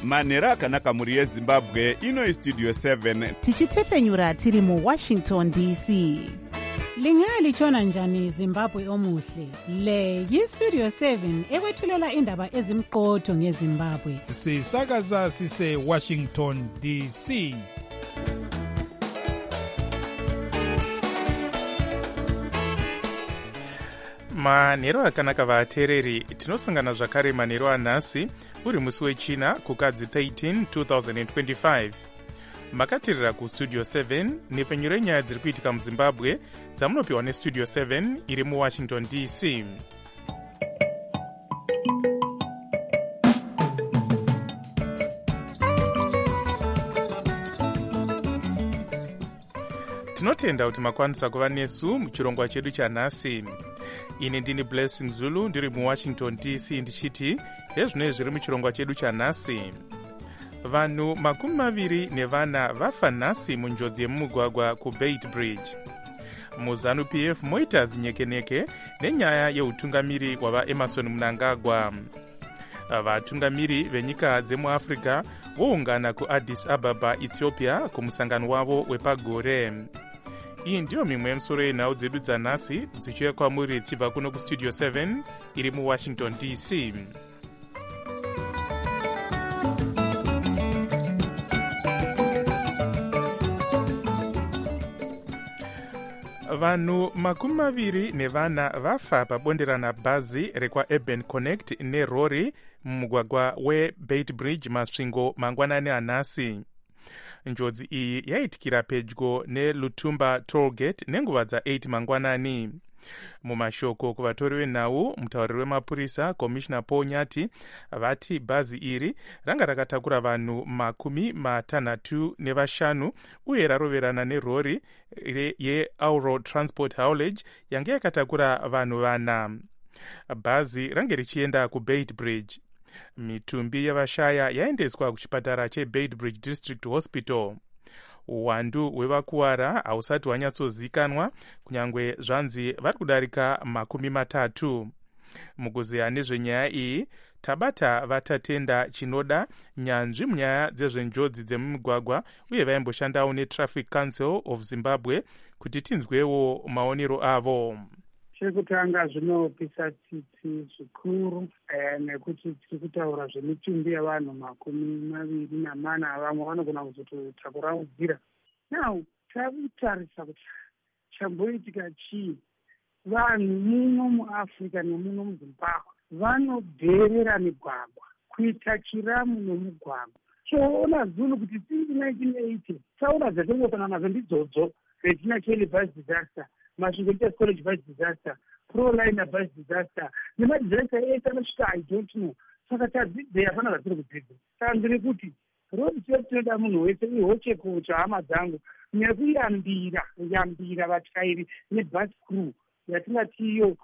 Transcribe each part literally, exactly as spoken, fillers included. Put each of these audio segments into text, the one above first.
manhero akanaka mhuri yezimbabwe. Ino istudio seven tichitefenyura tiri muwashington D C. Lingalitshona njani Zimbabwe omuhle? Le yistudio seven ekwethulela indaba ezimqotho ngeZimbabwe. Sisakaza sise Washington D C. manhero akanaka vateereri, tinosangana zvakare manhero anhasi uri musi wechina kukadzi thirteen two thousand twenty-five. makatirira kustudio seven nepfenyu renyaya dziri kuitika muzimbabwe dzamunopiwa nestudio seven iri muwashington D C. tinotenda kuti makwanisa kuva nesu muchirongwa chedu chanhasi. ini ndini Blessing Zulu ndiri muwashington D C ndichiti hezvinoi zviri muchirongwa chedu chanhasi. vanhu makumi maviri nevana vafa nhasi munjodzi yemumugwagwa kubeit bridge. muzanu P F moita zinyekeneke nenyaya yeutungamiri wava Emerson Mnangagwa. vatungamiri venyika dzemuafrica voungana kuaddis ababa ethiopia kumusangano wavo wepagore. iyi ndiyo mimwe yemusoro yenhau dzedu dzanhasi dzichiuya kwamuri dzibva kuno kustudio seven iri muwashington D C. vanhu makumi maviri nevana vafa pabonderana bhazi rekwaurban connect nerori mumugwagwa webeit bridge masvingo mangwanani anhasi. njodzi iyi yaitikira pedyo nelutumba tollgate nenguva dza8 mangwanani. mumashoko kuvatori venhau, mutauriri wemapurisa komishina Paul Nyati vati bhazi iri ranga rakatakura vanhu makumi matanhatu nevashanu uye raroverana nerori yeAuro Transport Haulage yange yakatakura vanhu vana. bhazi range richienda kubeit bridge. mitumbi yavashaya yaendeswa kuchipatara chebeit bridge district hospital. uwandu hwevakuwara hausati hwanyatsozikanwa kunyange zvanzi vari kudarika makumi matatu. mukuzeya nezvenyaya iyi tabata vatatenda chinoda nyanzvi munyaya dzezvenjodzi dzemumugwagwa uye vaimboshandawo netraffic council of Zimbabwe kuti tinzwewo maonero avo. chekutanga zvinopisa tsitsi zvikuru eh, nekuti tiri kutaura zvemitumbi yavanhu makumi maviri namana vamwe vanogona kuzototakuramudzira. now takutarisa kuti chamboitika chii. vanhu muno muafrica nemuno muzimbabwe vanodherera migwagwa kuita chiramu nemugwagwa. choona zulu kuti since nineteen eighty taura dzatingofanana nazo ndidzodzo retina Kelly bus disaster, Mashingoita college bus disaster, pro-liner bus disaster, nemadisaster ese anosvika I don't know. saka tadzidze hapana zvatiri kudzidza. saka ndiri kuti road safety tinoda munhu wese ihochekocha hama dzangu nekuyambira yambira vatyairi nebus crew yatingatiyo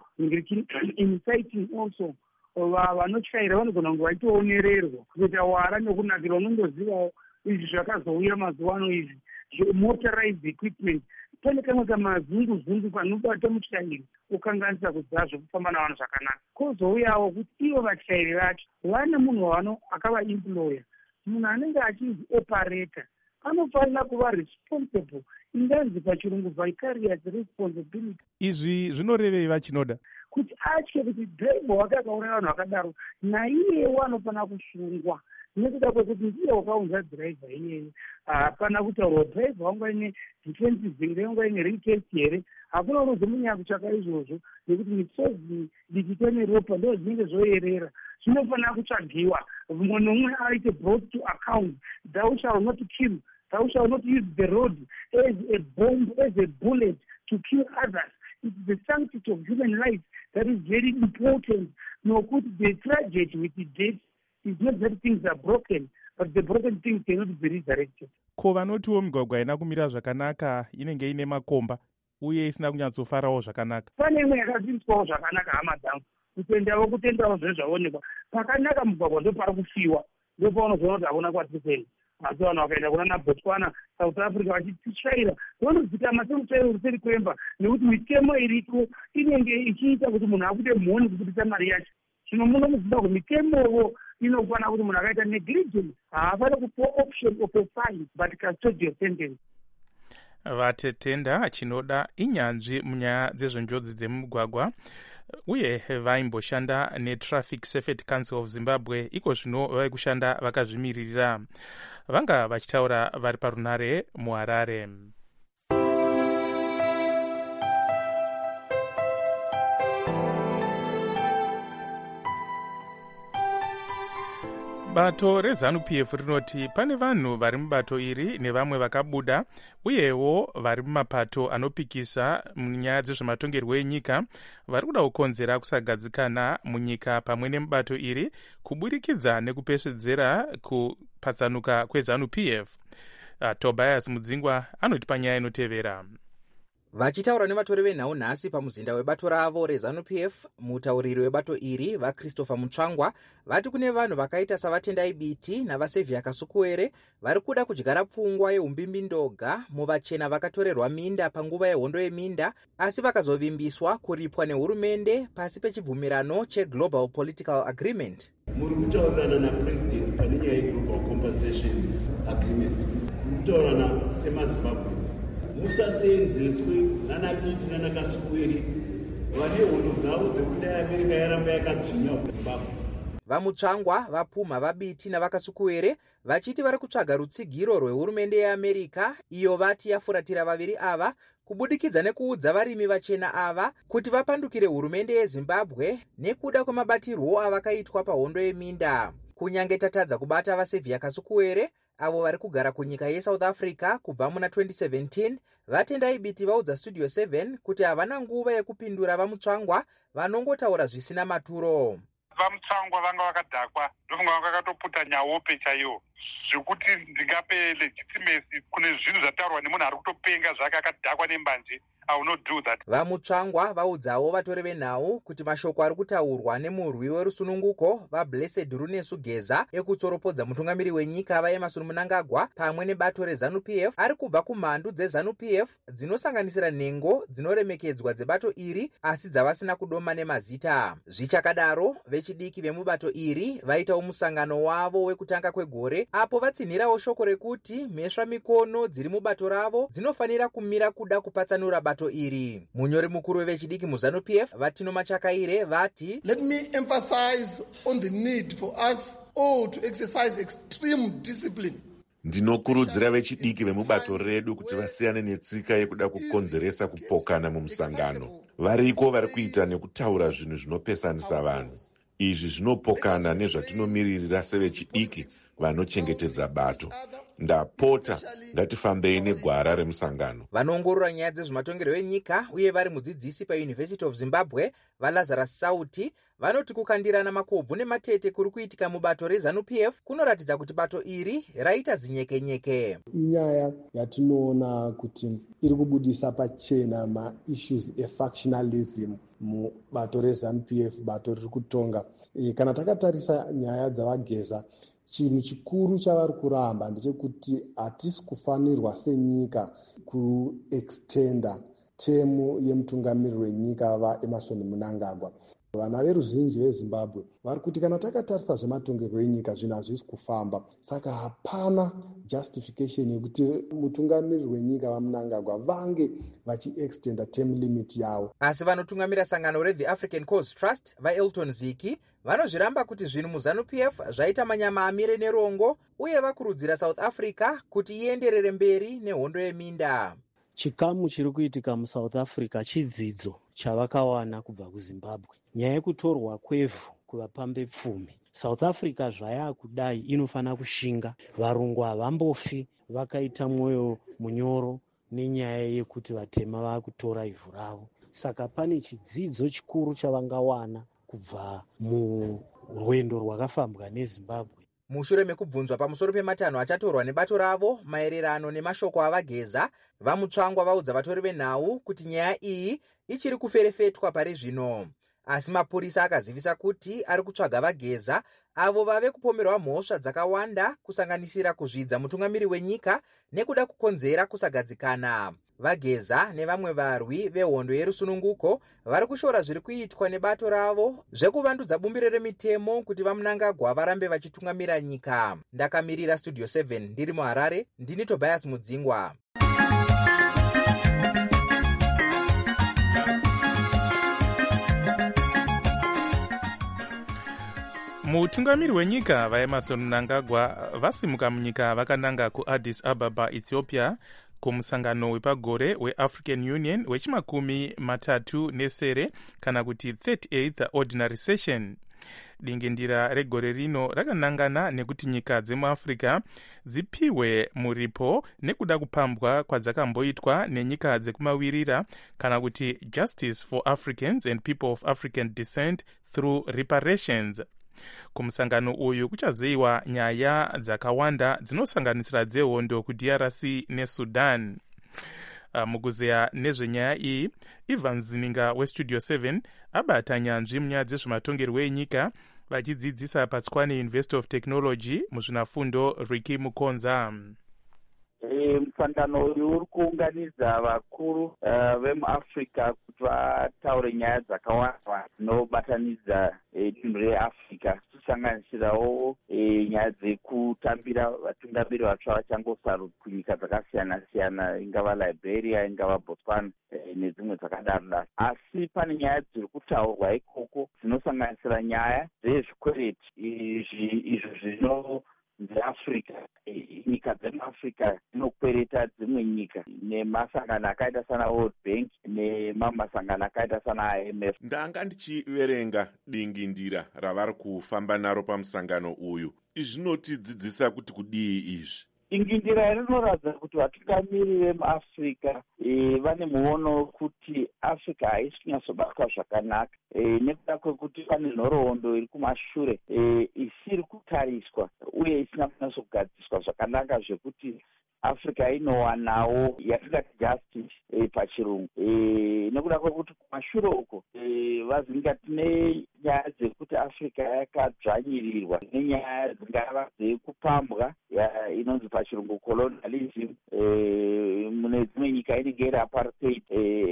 inciting also vanotyaira vanogona kunge vachitoonererwa kuita wara nekunakira. unondozivawo izvi zvakazouya mazuva ano izvi motorized equipment. pane kamwe kamazungu-zungu kanobata mutyairi ukanganisa kudzazvo kufamba navanhu zvakanaka. kozouyawo kuti ivo vatyairi vacho vane munhu wano akavaemploya. munhu anenge achinzi operator anofanira kuva responsible, inganzi pachirungu vicarious responsibility. izvi zvinorevei vachinoda kuti atye kuti dhiraivha wake akauraya vanhu vakadaro naiyewo anofanira kusungwa nekuda kwekuti ndiye wakaunza dhiraivha iyeyo. hapana kutaurwa dhiraivha wangu aine defenses here, wangu aine ring test here. hakuna unozomunyaya kutsvaka izvozvo nekuti misodzi dikite neropa ndo zvinenge zvoerera. zvinofanira kutsvagiwa mumwe nomwe aite brought to account. thou shall not kill, thou shall not use the road as a bomb, as a bullet to kill others. It's the sanctity of human life that is very important. Nokuti the tragedy with the death is not that things are broken, but the broken things cannot be resurrected. ko vanotiwo migwagwa haina kumira zvakanaka, inenge ine makomba uye isina kunyatsofarawo zvakanaka. pane imwe yakaziviswawo zvakanaka hama dzangu, kutendawo kutendawo zvezvaonekwa pakanaka mugwagwa ndo pari kufiwa, ndo paunozoona kuti hakuna kwatiri kuenda. asi vanhu vakaenda kuna nabotswana South Africa vachititsvaira vanodzikama semutsvairo uri seri kwemba, nekuti mitemo iriko inenge ichiita kuti munhu akuite mhoni kuputisa mari yacho. zvino muno muzimbabwe mitemowo inofanira kuti munhu akaita negligence haafanira kupiwa option of a fine but custodial sentence. vatetenda chinoda inyanzvi munyaya dzezvenjodzi dzemumugwagwa uye vaimboshanda netraffic safety council of Zimbabwe, iko zvino vai kushanda vakazvimiririra. Vanga vachitaura vari parunare muHarare. Bato reZANU-P F rinoti pane vanhu vari mubato iri nevamwe vakabuda uyewo vari mumapato anopikisa munyaya dzezvematongerwo enyika vari kuda kukonzera kusagadzikana munyika pamwe nemubato iri kuburikidza nekupesvedzera kupatsanuka kweZANU-P F. Uh, Tobias Mudzingwa anoti panyaya inotevera. Vachitaura nevatori venhau nhasi pamuzinda webato ravo reZANU-P F, mutauriri webato iri vaChristopher Mutsvangwa vati kune vanhu vakaita savatendai Biti navaSevhia Kasukuwere vari kuda kudyara pfungwa yeumbimbi ndoga muvachena vakatorerwa minda panguva yehondo yeminda asi vakazovimbiswa kuripwa nehurumende pasi pechibvumirano cheGlobal Political Agreement. Muri kutaurirana naPresident pane nyaya yeGlobal Compensation Agreement. Muri kutaurirana semaZimbabweans. Musaseenzeswe nanaBiti nanakasukuwere vane hondo dzavo dzekuti Amerika yaramba yakadzvinya kuZimbabwe. Vamutsvangwa vapumha vaBiti navakasukuwere vachiti vari kutsvaga rutsigiro rwehurumende yeAmerika iyo vati yafuratira vaviri ava kubudikidza nekuudza varimi vachena ava kuti vapandukire hurumende yeZimbabwe nekuda kwemabatirwo avakaitwa pahondo yeminda. Kunyange tatadza kubata vaSevhia Kasukuwere avo vari kugara kunyika yeSouth Africa kubva muna twenty seventeen, vatendai Biti vaudza Studio seven kuti havana nguva yekupindura vamutsvangwa vanongotaura zvisina maturo. Vamutsvangwa vanga vakadhakwa ndofunga vanga vakatoputa nyawope chaiwo zvekuti ndingape legitimacy kune zvinhu zvataurwa nemunhu ari kutopenga zvake akadhakwa nembanje. I will not do that. Vamutsvangwa vaudzawo vatori venhau kuti mashoko ari kutaurwa nemurwi werusununguko vaBlessed Runesu Geza ekutsoropodza mutungamiri wenyika vaEmmerson Mnangagwa pamwe nebato reZANU-P F ari kubva kumhandu dzeZANU-P F dzinosanganisira nhengo dzinoremekedzwa dzebato iri asi dzavasina kudoma nemazita. Zvichakadaro vechidiki vemubato iri vaitawo musangano wavo wekutanga kwegore apo vatsinhirawo shoko rekuti mhesva mikono dziri mubato ravo dzinofanira kumira kuda kupatsanura bato iri. Munyori mukuru wevechidiki muZANU-P F Vatino Machakaire vati, Let me emphasize on the need for us all to exercise extreme discipline. Ndinokurudzira vechidiki vemubato redu kuti vasiyane netsika yekuda kukonzeresa kupokana mumusangano. Variko vari kuita nekutaura zvinhu zvinopesanisa vanhu. Izvi zvinopokana nezvatinomiririra sevechidiki vanochengetedza bato. Ndapota ngatifambei negwara remusangano. Vanoongorora nyaya dzezvematongerwo enyika uye vari mudzidzisi paUniversity of Zimbabwe vaLazarus Sauti vanoti kukandirana makobvu nematete kuri kuitika mubato reZANU-P F kunoratidza kuti bato iri raita zinyekenyeke. Inyaya yatinoona kuti iri kubudisa pachena maissues efactionalism mubato reZANU-P F, bato riri kutonga. E, kana takatarisa nyaya dzavageza, chinhu chikuru chavari kuramba ndechekuti hatisi kufanirwa senyika kuextenda temu yemutungamiri wenyika vaEmmerson Mnangagwa. Vana veruzhinji veZimbabwe vari kuti kana takatarisa zvematongerwo enyika zvinhu hazvisi kufamba, saka hapana justification yekuti mutungamiri wenyika vaMnangagwa vange vachiextenda term limit yavo. Asi vanotungamira sangano reThe African Cause Trust vaElton Ziki vanozviramba kuti zvinhu muZANU-P F zvaita manyama amire nerongo uye vakurudzira South Africa kuti ienderere mberi nehondo yeminda. Chikamu chiri kuitika muSouth Africa chidzidzo chavakawana kubva kuZimbabwe. Nyaya yekutorwa kwevhu kuvapambe pfumi. South Africa zvaya kudai inofana kushinga. Varungu havambofi vakaita mwoyo munyoro nenyaya yekuti vatema vakutora ivhu ravo. Saka pane chidzidzo chikuru chavangawana kubva murwendo rwakafambwa neZimbabwe. Mushure mekubvunzwa pamusoro pematanho achatorwa nebato ravo maererano nemashoko avageza, vamutsvangwa vaudza vatori venhau kuti nyaya iyi ichiri kuferefetwa pari zvino. Asi mapurisa akazivisa kuti ari kutsvaga vageza avo vave kupomerwa mhosva dzakawanda kusanganisira kuzvidza mutungamiri wenyika nekuda kukonzera kusagadzikana. vageza nevamwe varwi vehondo yerusununguko vari kushora zviri kuitwa nebato ravo zvekuvandudza bumbiro remitemo kuti vamunangagwa varambe vachitungamira nyika. Ndakamirira Studio seven ndiri muHarare, ndini Tobias Mudzingwa. mutungamiri wenyika vaemerson mnangagwa vasimuka munyika vakananga kuaddis ababa, ethiopia, kumusangano wepagore weafrican union wechimakumi matatu nesere kana kuti thirty-eighth ordinary session. Dingindira regore rino rakanangana nekuti nyika dzemuafrica dzipiwe muripo nekuda kupambwa kwadzakamboitwa nenyika dzekumawirira kana kuti justice for Africans and people of African descent through reparations. Kumusangano uyu kuchazeyiwa nyaya dzakawanda dzinosanganisira dzehondo ku D R C neSudan. Uh, mukuzeya nezvenyaya iyi, Ivan Zininga weStudio seven abata nyanzvi munyaya dzezvematongerwo enyika vachidzidzisa paTswane University of Technology muzvinafundo Ricky Mukonza. E, musangano uyu uri kuunganidza vakuru uh, vemuafrica kuti vataure nyaya dzakawanda dzinobatanidza e, dunhu reafrica kusanganisirawo e, nyaya dzekutambira vatungamiri vatsva vachangosarudzwa kunyika dzakasiyana siyana, ingava Liberia, ingava Botswana e, nedzimwe dzakadaro daro. Asi pane nyaya dziri kutaurwa ikoko dzinosanganisira nyaya dzezvikwereti izvo zvino dzeafrica, nyika dzemuafrica dzinokwereta dzimwe nyika nemasangano akaita sana World Bank nemamasangano akaita sana I M F. Ndanga ndichiverenga dingindira ravari kufamba naro pamusangano uyu. Izvi zvinotidzidzisa kuti kudii izvi? Dingindira rinoratidza kuti vatungamiri vemuafrica e, vane muono kuti Africa haisi kunyatsobatwa zvakanaka e, nekuda kwekuti pane nhoroondo iri kumashure e, isiri kutariswa uye isina kunyatsogadziswa zvakanaka zvekuti Africa inowanawo yatingati justice e, pachirungu e, nekuda kwekuti kumashure uko e, vazinga tine nyaya dzekuti Africa yakadzvanyirirwa nenyaya dzingava dzekupambwa inonzi pachirungu colonialism e, mune dzimwe nyika inenge iri apartheid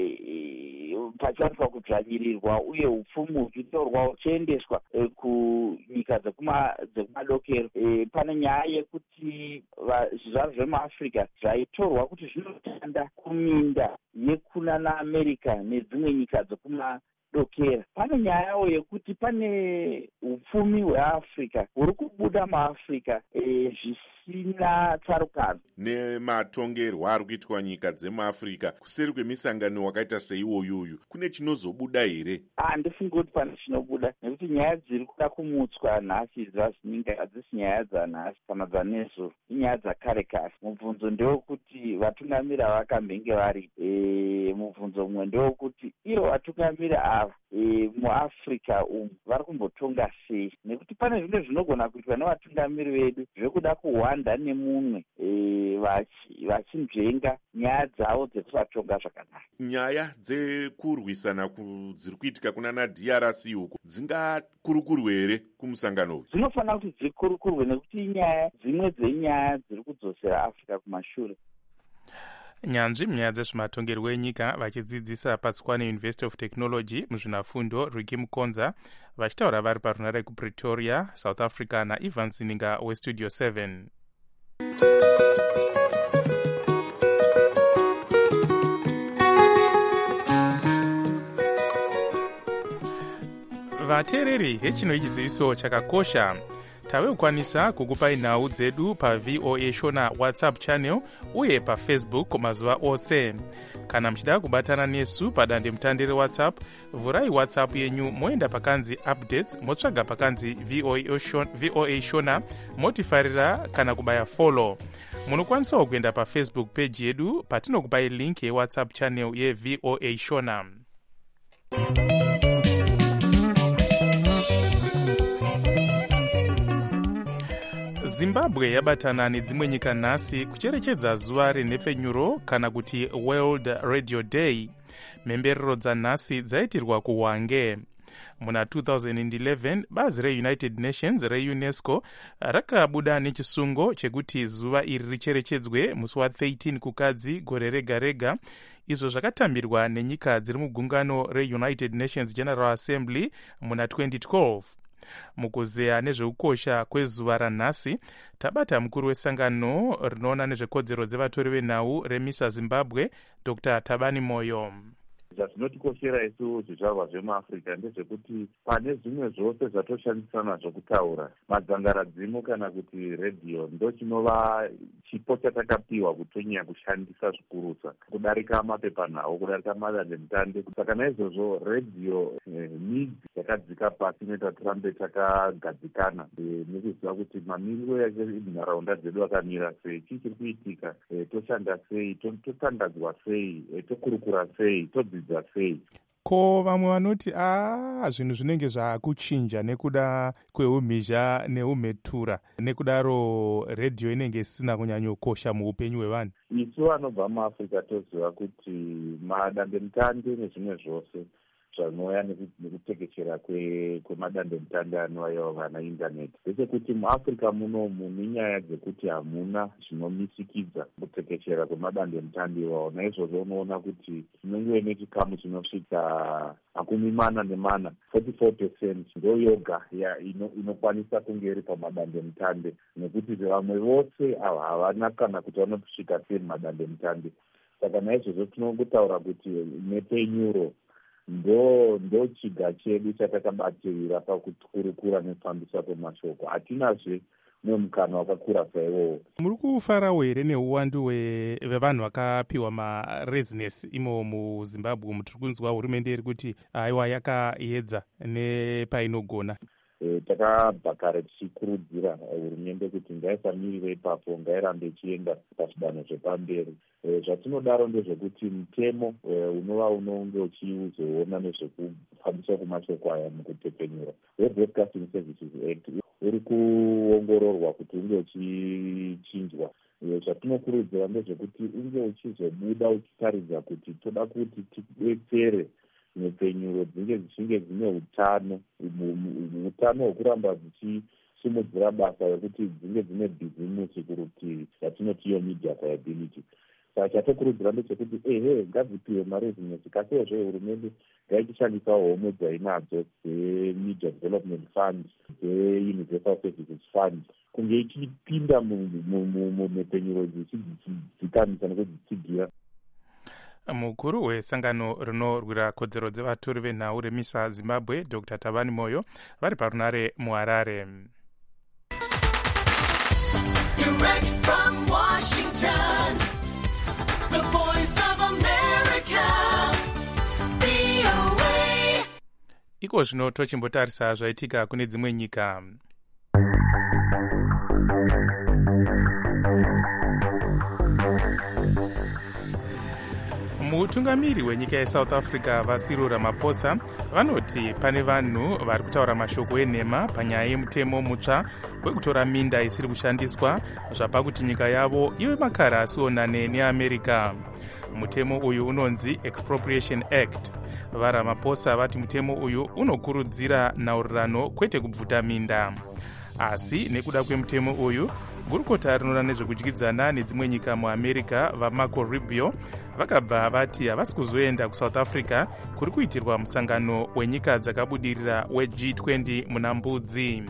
e, pachiwanikwa kudzvanyirirwa uye upfumi huchitorwa huchiendeswa e, kunyika dzekumadokero e, pane nyaya yekuti zvizvarwa zvemuafrica zvaitorwa kuti zvinotanda kuminda yekuna naamerica nedzimwe nyika dzekuma dokera. Pane nyayawo yekuti pane upfumi hweafrica huri kubuda muafrica e, zvisina tsarukano nematongerwo ari kuitwa nyika dzemuafrica kuseri kwemisangano wakaita seiwoyuyu. Kune chinozobuda here? Handifungi kuti pane chinobuda, nekuti nyaya dziri kuda kumutswa nhasi dzazvininga hadzisi nyaya dzanhasi kana dzanezuro, inyaya dzakare kare. Mubvunzo ndewekuti vatungamiri havakambenge vari e, mubvunzo mumwe ndewekuti ivo vatungamiri ava e, muafrica umu vari kumbotonga sei, nekuti pane zvimwe zvinogona kuitwa nevatungamiri vedu zvekuda kuhwanda nemumwe e, vachinzvenga nyaya dzavo dzekusatonga zvakanaka. Nyaya dzekurwisana dziri kuitika kuna na D R C uko dzingakurukurwe here kumusangano uyu? Dzinofanira kuti dzikurukurwe nekuti inyaya dzimwe dzenyaya dziri kudzosera Africa kumashure. Nyanzvi munyaya dzezvematongerwo enyika vachidzidzisa paTswane University of Technology muzvinafundo Ricky Mukonza vachitaura vari parunare kuPretoria, South Africa, naIvan Zininga weStudio seven. Vateereri hechino ichiziviso chakakosha. Tavekwanisa kukupai nhau dzedu pa V O A Shona WhatsApp channel uye pa Facebook mazuva ose. Kana mchida kubatana nesu padande mutandire WhatsApp, vurai WhatsApp yenyu moenda pakanzi updates, motsvaga pakanzi V O A Shona, motifarira kana kubaya follow. Munokwanisawo kuenda pa Facebook page yedu patinokupai link ye WhatsApp channel ye V O A Shona. Zimbabwe yabatana nedzimwe nyika nhasi kucherechedza zuva renhepfenyuro kana kuti World Radio Day. Mhemberero dzanhasi dzaitirwa kuHwange. muna two thousand eleven bazi reunited nations reunesco rakabuda nechisungo chekuti zuva iri richerechedzwe musi wa thirteen kukadzi gore rega rega, izvo zvakatambirwa nenyika dziri mugungano reunited nations general assembly muna twenty twelve. Mukuzeya nezveukosha kwezuva ranhasi, tabata mukuru wesangano rinoona nezvekodzero dzevatori venhau remisa zimbabwe Dr Tabani Moyo. Zvatinotikosera isu zvizvarwa zvemuafrica ndezvekuti pane zvimwe zvose zvatoshandisa nazvo kutaura, madzangaradzimo kana kuti redhiyo ndo chinova chipo chatakapiwa kutonyanya kushandisa zvikurusa kudarika mapepanhau, kudarika madandemutande. Saka naizvozvo redhiyo eh, needs yakadzika pasi inoita tirambe takagadzikana eh, nekuziva kuti mamiriro emunharaunda dzedu akamira sei, chii chiri kuitika, eh, toshanda sei, totandadzwa sei, eh, tokurukura sei, todzidza sei. Ko vamwe vanoti a zvinhu zvinenge zvakuchinja nekuda kweumhizha neumhetura, nekudaro redhiyo inenge isina kunyanyokosha muupenyu hwevanhu. Isu vanobva muafrica toziva kuti madandemutande nezvimwe zvose zvanouya nekutekeshera kwemadandemutande anouya vana indaneti, ndechekuti muafrica munomu nenyaya dzekuti hamuna zvinomisikidza kutekeshera kwemadandemutande iwawo. Naizvozvo unoona kuti tinenge nechikamu chinosvika makumi mana nemana forty-four percent ndo yoga inokwanisa kunge iri pamadandemutande, nekuti vamwe vose havana kana kuti vanosvika sei mumadandemutande. Saka naizvozvo tinongotaura kuti nepenyuro ndo ndo chiga chedu chatakabatirira pakukurukura nekufambisa kwemashoko. Hatinazve nemukana wakakura saiwowo. Muri kufarawo here neuwandu hwevanhu vakapiwa maresidence imo muzimbabwe? Mutiri kunzwa hurumende iri kuti aiwa yakaedza nepainogona. E, takabva kare tichikurudzira hurumende kuti ngaisamirire ipapo, ngairambe ichienda pazvidanho zvepamberi. E, zvatinodaro ndezvekuti mutemo e, unova unonge uchizoona nezvekufambiswa kwemashoko aya mukutepenyura, Web Broadcasting Services Act uri kuongororwa kuti unge uchichinjwa. E, zvatinokurudzira ndezvekuti unge uchizobuda uchitaridza kuti toda kuti tidetsere nyepenyuro dzinge dzichinge dzine utano, utano hwekuramba dzichisimudzira basa rekuti dzinge dzine bhizimusi kurutivi yatinoti iyo media viability. Saka chatokurudzira ndechekuti ehe ngadzipiwe marezinesi, kasiyozve hurumende ngaichishandisawo homwe dzainadzo dzemedia development fund, dzeuniversal services fund, kunge ichipinda mumepenyuro dzichidzikamisa nekudzitsigira. Mukuru wesangano rinorwira kodzero dzevatori venhau remisa zimbabwe Dr Tabani Moyo vari parunare muHarare. Direct from Washington, the voice of America, V O A. Iko zvino tochimbotarisa zvaitika kune dzimwe nyika. Mutungamiri wenyika yeSouth Africa Vasiro Ramaphosa vanoti pane vanhu vari kutaura mashoko enhema panyaya yemutemo mutsva wekutora minda isiri kushandiswa zvapa kuti nyika yavo ive makara asionane neAmerica. Mutemo uyu unonzi Expropriation Act. VaRamaphosa vati mutemo uyu unokurudzira nhaurirano kwete kubvuta minda. Asi nekuda kwemutemo uyu, gurukota rinoona nezvekudyidzana nedzimwe nyika muAmerica vaMarco Rubio vakabva vati havasi kuzoenda kuSouth Africa kuri kuitirwa musangano wenyika dzakabudirira weG twenty muna Mbudzi.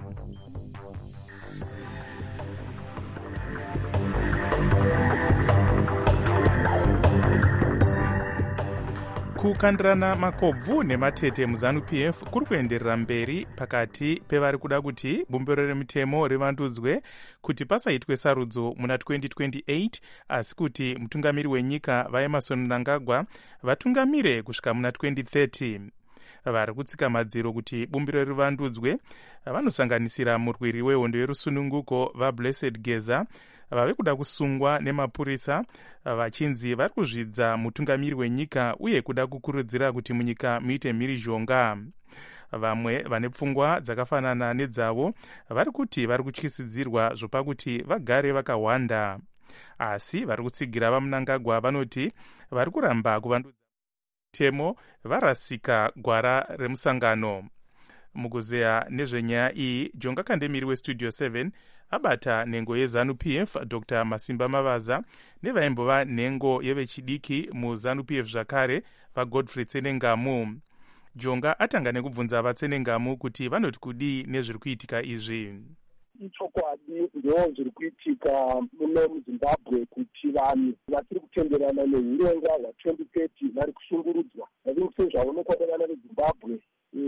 Kukandirana makobvu nematete muZANU-P F kuri kuenderera mberi pakati pevari kuda kuti bumbiro remutemo rivandudzwe kuti pasaitwe sarudzo muna twenty twenty-eight, asi kuti mutungamiri wenyika vaEmmerson Mnangagwa vatungamire kusvika muna twenty thirty. Vari kutsika madziro kuti bumbiro rivandudzwe vanosanganisira murwiri wehondo yerusununguko vaBlessed Geza vave kuda kusungwa nemapurisa vachinzi vari kuzvidza mutungamiri wenyika uye kuda kukurudzira kuti munyika muite mhirizhonga. Vamwe vane pfungwa dzakafanana nedzavo vari kuti vari kutyisidzirwa zvopa kuti vagare vakahwanda, asi vari kutsigira vaMnangagwa vanoti vari kuramba kuvandudza mutemo varasika gwara remusangano. Mukuzeya nezvenyaya iyi, Jonga Kandemiri westudio seven abata nhengo yeZANU-P F Dr Masimba Mavaza nevaimbova nhengo yevechidiki muZANU-P F zvakare vaGodfrey Tsenengamu. Jonga atanga nekubvunza vaTsenengamu kuti vanoti kudii nezviri kuitika izvi. Ichokwadi ndo zviri kuitika muno muZimbabwe kuti vanhu vatiri kutenderana neurenga hwatwenty thirty vari kushungurudzwa. Navingu sezvaonekwa nevana veZimbabwe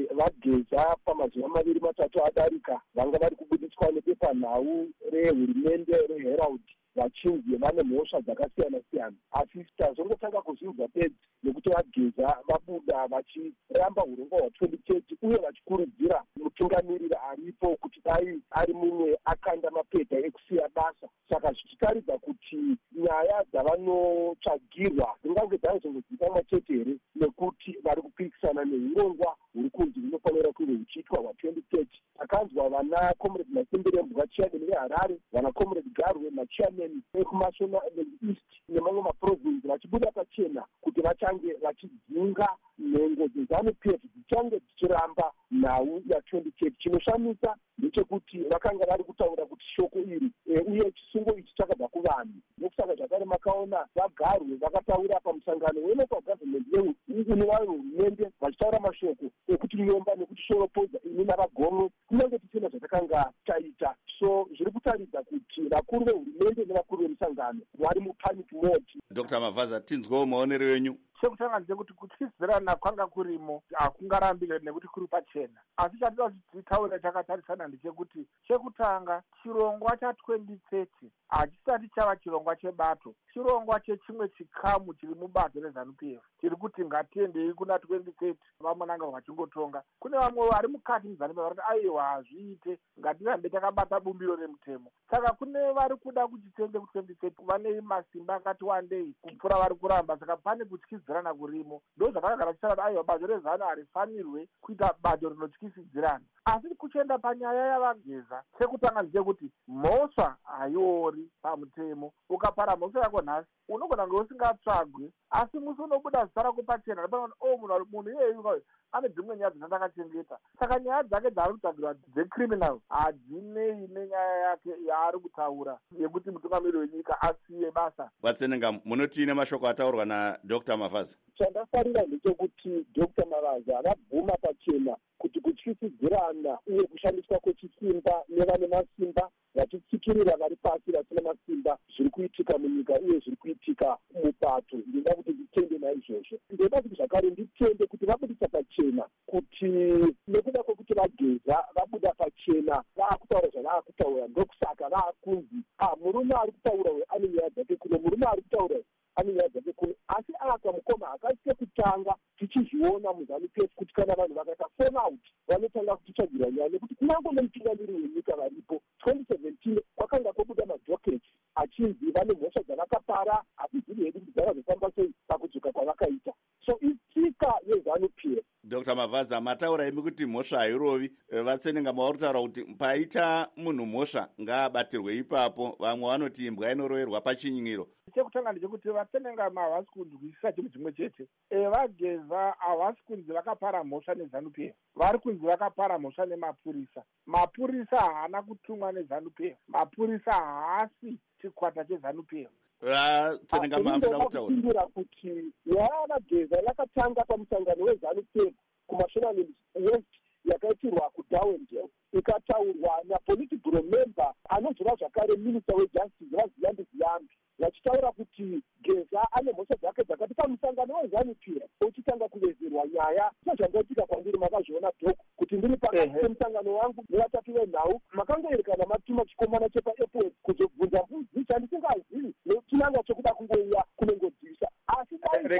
vageza pamazuva maviri matatu adarika vanga vari kubudiswa nepepanhau rehurumende reHerald vachinzi vane mhosva dzakasiyana siyana, asi tazongotanga kuzvinzwa pedzi nekuti vageza vabuda vachiramba urongwa hwatwenty thirty uye vachikurudzira mutungamiriri aripo kuti dai ari mumwe akanda mapedha ekusiya basa. Saka zvichitaridza kuti nyaya dzavanotsvagirwa dzingange dzaizongozivikanwa chete here nekuti vari kupikisana neurongwa huri kunzi hunofanira kunge huchiitwa hwatwenty thirty. Takanzwa vana comrade Masimbirembo vachairman veHarare, vana comrade Garwe machairman ekumashona east nemamwe maprovinsi vachibuda pachena kuti vachange vachidzinga nhengo dzeZANU-P F dzichange dzichiramba nhau yatwenty thirty. Chinoshamisa ndechekuti vakanga vari kutaura kuti shoko iri uye chisungo ichi chakabva kuvanhu. Nokusaka zvakare makaona vaGarwe vakataura pamusangano welocal government une vayo hurumende vachitaura mashoko ekuti nyomba nekuti shoropoza ini navagomwe kunyange tisina zvatakanga taita. So zviri kutaridza kuti vakuru vehurumende nevakuru vemusangano vari mupanic mode. Dr Mavaza, tinzwewo maonero enyu. Chekutanga ndechekuti kutyidzirana kwanga kurimo hakungarambi nekuti kuri pachena, asi chatida kuti titaure takatarisana ndechekuti chekutanga chirongwa chatwenty thirty hachisati chava chirongwa chebato, chirongwa chechimwe chikamu chiri mubato reZANU-P F chiri kuti ngatiendei kuna twenty thirty vamwe nanga vachingotonga. Kune vamwe vari mukati muZANU-P F varikuti aiwa hazviite, ngatirambe takabata bumbiro remutemo. Saka kune vari kuda kuti tiende ku-twenty thirty vane masimba akati wandei kupfuura vari kuramba. Saka pane kutyisidzirana kurimo. Ndo zvakagara tichati aiwa bato reZANU harifanirwe kuita bato rinotyisidzirana. Asi kuchienda panyaya yavageza, chekutanga ndechekuti mhosva haiori pamutemo. Ukapara mhosva yako nhasi unogona kunge usingatsvagwe, asi musi unobuda zita rako pachena ripaona o munhu munhu iyeyu ane dzimwe nyaya dzandakachengeta. Saka nyaya dzake dzaari kutsvagirwa dzecriminal hadzinei nenyaya yake yaari kutaura yekuti mutungamiriri wenyika asiye basa. Vatsenenga, munoti nemashoko ataurwa naDr Mavaza? Chandafarira ndechekuti Dr Mavaza vabvuma pachena kuti kutyisidzirana uye kushandiswa kwechisimba nevane masimba vachitsikirira vari pasi vasina masimba zviri kuitika munyika uye zviri kuitika mubato. Ndinoda kuti nditende naizvozvo. Ndoda kuti zvakare nditende kuti vabudisa pachena kuti nekuda kwekuti vageza vabuda pachena vaakutaura zvavaakutaura, ndokusaka vaakunzi ah murume ari kutaura uyu ane nyaya dzake kuno, murume ari kutaura uyu ane nyaya dzake kuno. Asi aka mukoma hakasike kutanga tichizviona muZANU-P F kuti kana vanhu vakaita phone out vanotanga kutitsvagirwa nyaya, nekuti kunyange nemutungamiriri wenyika varipo twenty seventeen kwakanga kwobuda madhoketi achinzi vane mhosva dzavakapara hatizivi hedu kuti dzakazofamba sei pakudzoka kwavakaita. So itsika yeZANU-P F. Dr Mavaza, mataura imi kuti mhosva hairovi. Vatsenenga mavari kutaura kuti paita munhu mhosva ngaabatirwe ipapo. Vamwe vanoti imbwa inoroverwa pachinyiro. Chekutanga ndechekuti vatsenengama havasi kunzwisisa chinhu chimwe chete. Vageza havasi kunzi vakapara mhosva neZANU-P F, vari kunzi vakapara mhosva nemapurisa. Mapurisa haana kutumwa neZANU-P F, mapurisa haasi chikwata cheZANU-P F. Vatsenengama hamuna kutaura kuti nyaya vageza yakatanga pamusangano weZANU-P F kuMashonaland West yakaitirwa kuDowndale, ikataurwa napolitibhuro member anozova zvakare minista wejustice vaZiyambi Ziyambi vachitaura kuti Geza ane mhosva dzake dzakati pamusangano weZANU-P F uchitanga kuvezerwa nyaya. Sezvandaitika kwandiri makazviona dhoko kuti ndiri pakati pemusangano wangu nevatatu venhau makangoerekana matuma chikomana chepaAirport kuzobvunza mbudzi chandisingazivi nechinanga chokuda kungoiya kunongodzisa. Asi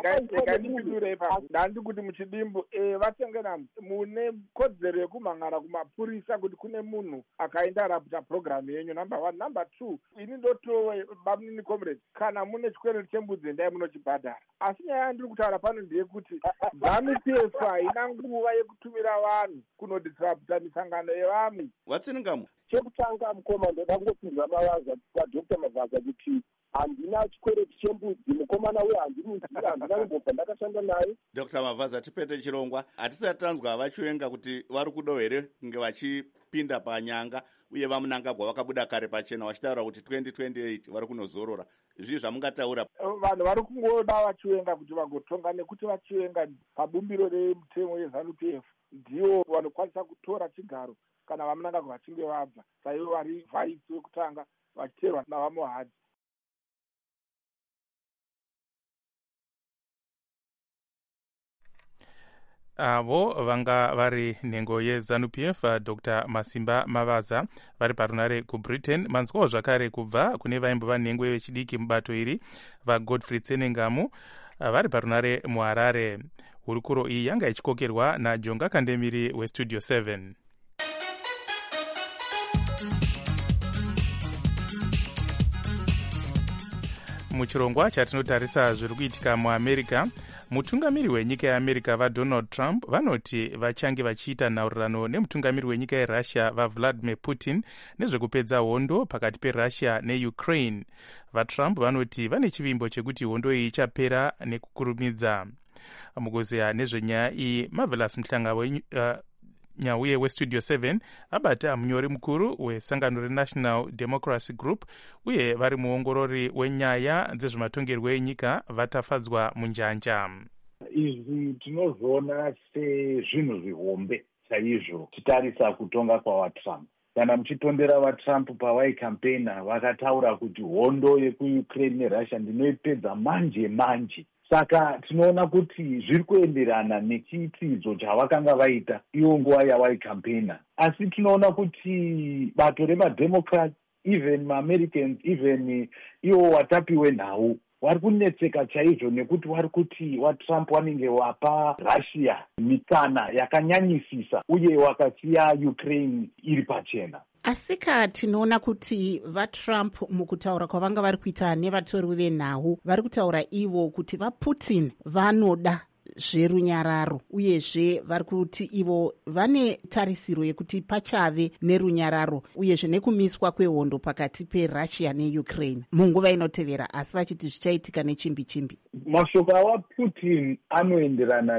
ndandi kuti muchidimbu vatsengenam mune kodzero yekumhangara kumapurisa kuti kune munhu akaindarapta programu yenyu number one. Number two, ini ndotove bamunini comrade, kana mune chikwereti chembudzi endai munochibhadhara. Asi nyaya yandiri kutaura pano ndeyekuti ZANU-P F haina nguva yekutumira vanhu kunodisrapta misangano yevamwe. Vatsenengamu, chekutanga mukoma ndoda kungopinza Mavaza paDr Mavaza kuti handina chikwereti chembudzi, mukomana wehandimuzivi, handina kumbobva ndakashanda naye. Dr Mavhaza, tipete chirongwa. Hatisati tanzwa vachiwenga kuti vari kudo here kunge vachipinda panyanga uye vamunangagwa vakabuda kare pachena vachitaura kuti twenty twenty-eight vari kunozorora. Izvi zvamungataura? Vanhu vari kungoda vachiwenga kuti vagotonga, nekuti vachiwenga pabumbiro remutemo yeZANU P F ndivo vanokwanisa kutora chigaro kana vamunangagwa vachinge vabva, saivo vari vaisi vekutanga vachiterwa navamohadzi. avo vanga vari nhengo yeZANU P F Dr Masimba Mavhaza vari parunare kubritain. Manzwawo zvakare kubva kune vaimbova nhengo yechidiki mubato iri vaGodfrey Tsenengamu vari parunare muHarare. Hurukuro iyi yanga ichikokerwa naJonga Kandemiri weStudio seven. Muchirongwa chatinotarisa zviri kuitika muAmerica, mutungamiri wenyika yeAmerica vaDonald Trump vanoti vachange vachiita nhaurirano nemutungamiri wenyika yeRussia vaVladimir Putin nezvekupedza hondo pakati peRussia neUkraine. VaTrump vanoti vane chivimbo chekuti hondo iyi ichapera nekukurumidza. Mukuzeya nezvenyaya iyi, Marvelous Mhlanga uh, nyauye weStudio seven abata munyori mukuru wesangano reNational Democracy Group uye vari muongorori wenyaya dzezvematongerwo enyika vatafadzwa munjanja. Izvi tinozviona sezvinhu zvihombe chaizvo titarisa kutonga kwavaTrump. Kana muchitondera vaTrump pavaikampena vakataura kuti hondo yekuUkraine neRussia ndinoipedza manje manje. Saka tinoona kuti zviri kuenderana nechiitidzo chavakanga vaita iyo nguva yavaikampena. Asi tinoona kuti bato remademocrats, even maAmericans, even iwo watapi wenhau vari kunetseka chaizvo nekuti vari kuti vaTrump vanenge wapa Russia mikana yakanyanyisisa uye wakasiya Ukraine iri pachena. Asika tinoona kuti vaTrump mukutaura kwavanga vari kuita nevatori venhau vari kutaura ivo kuti vaPutin vanoda zverunyararo uyezve vari kuti ivo vane tarisiro yekuti pachave nerunyararo uyezve nekumiswa kwehondo pakati peRussia neUkraine munguva inotevera, asi vachiti zvichaitika nechimbi chimbi. Mashoko avaPutin anoenderana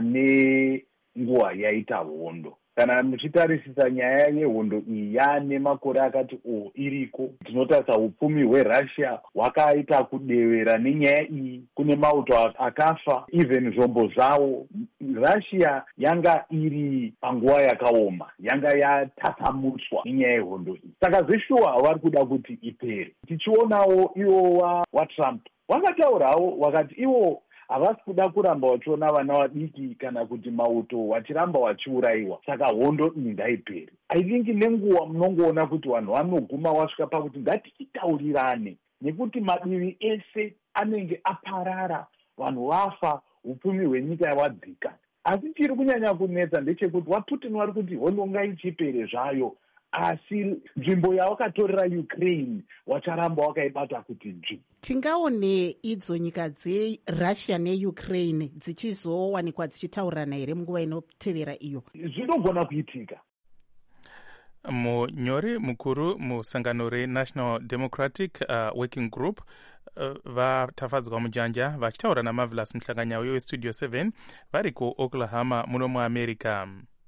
nenguva yaita hondo. Kana muchitarisisa nyaya yehondo iyi yaane makore akati o iriko, tinotarisa upfumi hweRussia hwakaita kudevera nenyaya iyi. Kune mauto akafa, even zvombo zvavo. Russia yanga iri panguva yakaoma, yanga yatatamuswa nenyaya yehondo iyi. Saka zveshuwa vari kuda kuti ipere. Tichionawo iwo waTrump vakataurawo wakati iwo havasi kuda kuramba vachiona vana vadiki kana kuti mauto vachiramba vachiurayiwa, saka hondo iyi ngaipere. I think nenguva munongoona kuti vanhu vanoguma vasvika pakuti ngatichitaurirane, nekuti madivi ese anenge aparara, vanhu vafa, upfumi hwenyika yavadzika. Asi chiri kunyanya kunetsa ndechekuti vaPutin vari kuti hondo ngaichipere zvayo, asi nzvimbo yavakatorera Ukraine wacharamba wakaibata kuti nzvi. Tingaone idzo nyika dzeRussia neUkraine dzichizowanikwa dzichitaurirana here munguva inotevera iyo? Zvinogona kuitika. Munyori mukuru musangano reNational Democratic uh, Working Group uh, vatafadzwa munjanja vachitaura naMarvelous Mhlanga weStudio seven vari kuOklahoma muno muAmerica.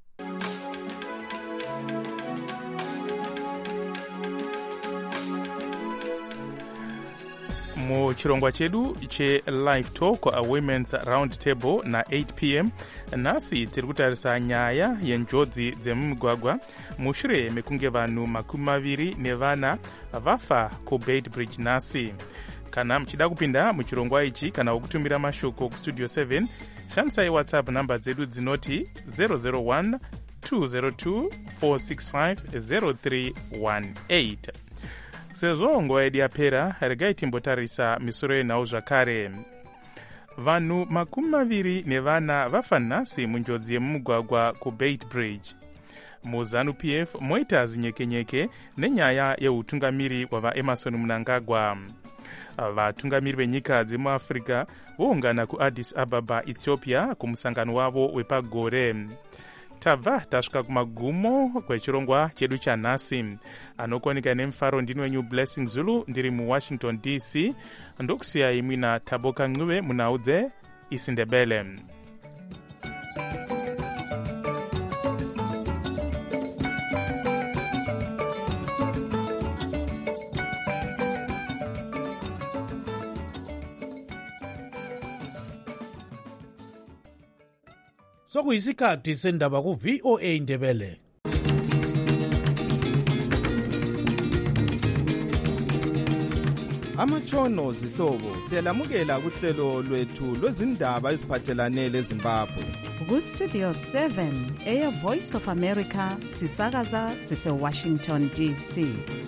Muchirongwa chedu che Live Talk a Women's Round Table na eight p m nasi tiri kutarisa nyaya yenjodzi dzemumugwagwa mushure mekunge vanhu makumi maviri nevana vafa kuBaitbridge nasi. Kana muchida kupinda muchirongwa ichi kana kutumira mashoko kuStudio seven, shandisai WhatsApp namba dzedu dzinoti zero zero one two zero two four six five zero three one eight. Sezvo nguva yedu yapera, regai timbotarisa misoro yenhau zvakare. Vanhu makumi maviri nevana vafa nhasi munjodzi yemumugwagwa kuBaitbridge. MuZANU P F moita zinyekenyeke nenyaya yeutungamiri hwavaEmerson Mnangagwa. Vatungamiri venyika dzemuAfrica voungana kuAddis Ababa, Ethiopia kumusangano wavo wepagore. tabva tasvika kumagumo kwechirongwa chedu chanhasi. Anokuwanika nemufaro ndini wenyu Blessing Zulu ndiri muwashington D C. Ndokusiyai mwina Taboka Ncube munhau dzeIsindebele. Sokuyisikhathi sendaba ku-V O A Ndebele. Amatshono zihlobo siyalamukela kuhlelo lwethu lwezindaba eziphathelane leZimbabwe. Ku-Studio seven eya Voice of America sisakaza sise-Washington D C.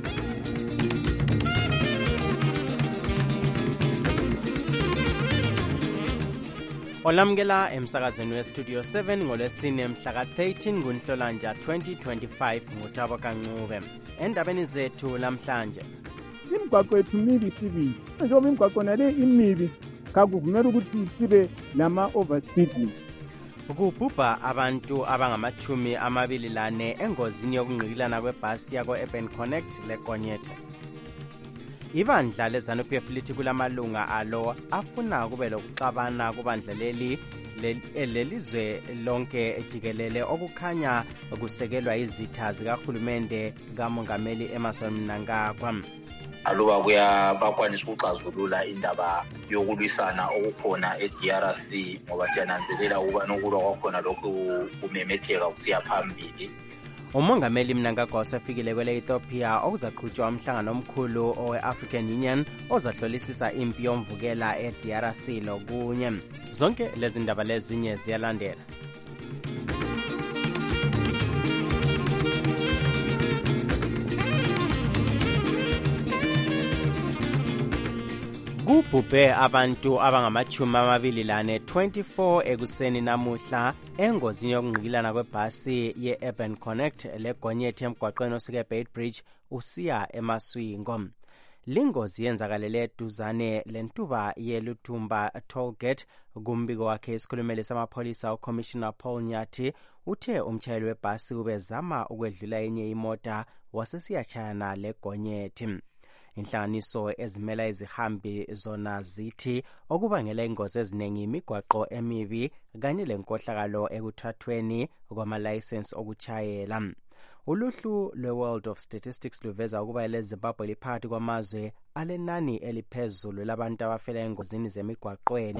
Olamukela emsakazweni we-Studio seven ngolwesine mhla ka-thirteen kuNhlolanja twenty twenty-five nguTaboka Ncube. Endabeni zethu lamhlanje, imigwaqo yethu mibi sibili, njengoba imigwaqo nale imibi kakuvumela ukuthi sibe lama-overspeeding. Kubhubha abantu abangamachumi amabili lane engozini yokungqikilana kwebhasi yako-Urban Connect leGonyethe. Ibandla leZANU-P F lithi kulamalunga alo afuna kube lokuxabana kubandla leli lelizwe lonke jikelele okukhanya kusekelwa izitha zikahulumende kamongameli Emmerson Mnangagwa. Aluba kuya bakwanisa ukuxazulula indaba yokulwisana okukhona e-D R C ngoba siyananzelela ukuba nokulwa kwakhona lokhu kumemetheka kusiya phambili. Umongameli Mnangagwa usefikile kwele-Ethiopia okuzaqhutshwa umhlangano omkhulu owe-African Union ozahlolisisa impi yomvukela e-D R C lokunye. Zonke lezi ndaba lezinye ziyalandela. Kubhubhe abantu abangamachumi amabili lane twenty-four ekuseni namuhla engozini yokungqikilana kwebhasi ye-Urban Connect leGonyethe emgwaqweni osuka eBeitbridge usiya eMaswingo. Lingozi yenzakalele duzane lentuba yeLutumba Tollgate. Kumbiko wakhe isikhulumeli samapholisa uCommissioner Paul Nyathi uthe umtshayeli webhasi ubezama ukwedlula enye imota wasesiyachayana leGonyethe. Inhlanganiso ezimela izihambi zona zithi okubangela ingozi eziningi imigwaqo emibi kanye lenkohlakalo ekuthathweni kwamalayisensi okuchayela. Uluhlu lwe-World of Statistics luveza ukuba eleZimbabwe liphakathi kwamazwe alenani eliphezulu labantu abafela engozini zemigwaqweni.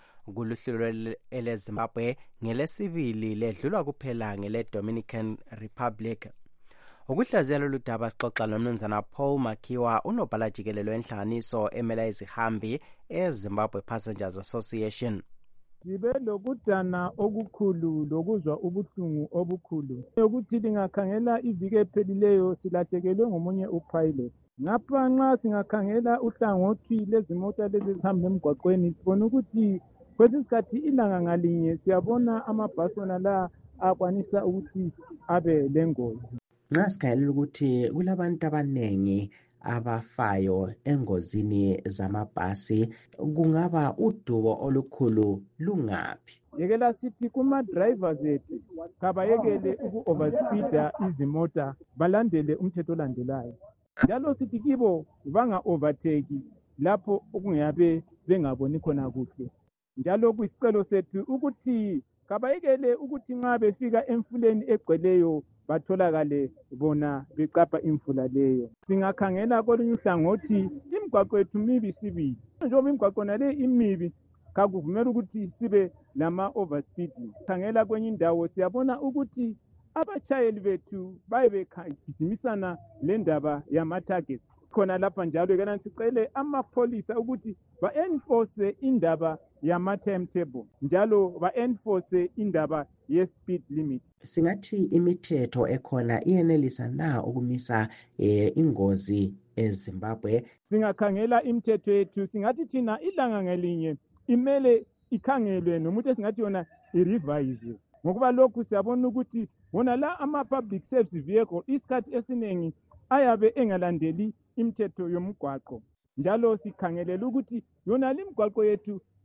Kuluhlu eleZimbabwe ngelesibili ledlulwa kuphela ngele-Dominican Republic. Ukuhlaziya lolu daba sixoxa nomnumzana Paul Makiwa, unobhala jikelele wenhlanganiso emela izihambi eZimbabwe Passengers Association. Sibe lokudana okukhulu lokuzwa ubuhlungu obukhulu ukuthi lingakhangela iviki ephelileyo silahlekelwe ngomunye upilot. Ngapha nxa singakhangela uhlangothi lezimota lezi zihamba emgwaqweni sibona ukuthi kwesinye isikhathi ilanga ngalinye siyabona amabhasi wona la akwanisa ukuthi abe lengozi. Nxa sikhayelela ukuthi kulabantu abanengi abafayo engozini zamabhasi, kungaba udubo olukhulu lungaphi? Yekela sithi kuma-drivers ethu kabayekele uku-overspeeda izimota, balandele umthetho olandelayo. Njalo sithi kibo banga-overtake lapho okungabe bengaboni khona kuhle. Njalo kuyisicelo sethu ukuthi kabayekele ukuthi nxa befika emfuleni egcweleyo batholakale bona beqapha imfula leyo. Singakhangela kolunye uhlangothi imigwaqo yethu mibi sibili, njengoba imigwaqo nale imibi kakuvumela ukuthi sibe lama-overspeeding. Khangela kwenye indawo siyabona ukuthi abashayeli bethu baye begijimisana le ndaba yama-targets. Khona lapha njalo yekela sicele amapholisa ukuthi ba-enforce indaba yama-timetable njalo ba-enforce indaba ye-speed limit. Singathi imithetho ekhona iyenelisa na ukumisa eh, ingozi eZimbabwe? Singakhangela imithetho yethu, singathi thina ilanga ngelinye imele ikhangelwe nomuntu esingathi yona i-revise. Ngokuba lokhu siyabona ukuthi wona la ama-public service vehicle isikhathi esiningi ayabe engalandeli imithetho yomgwaqo. Njalo sikhangelela ukuthi yona limgwaqo yethu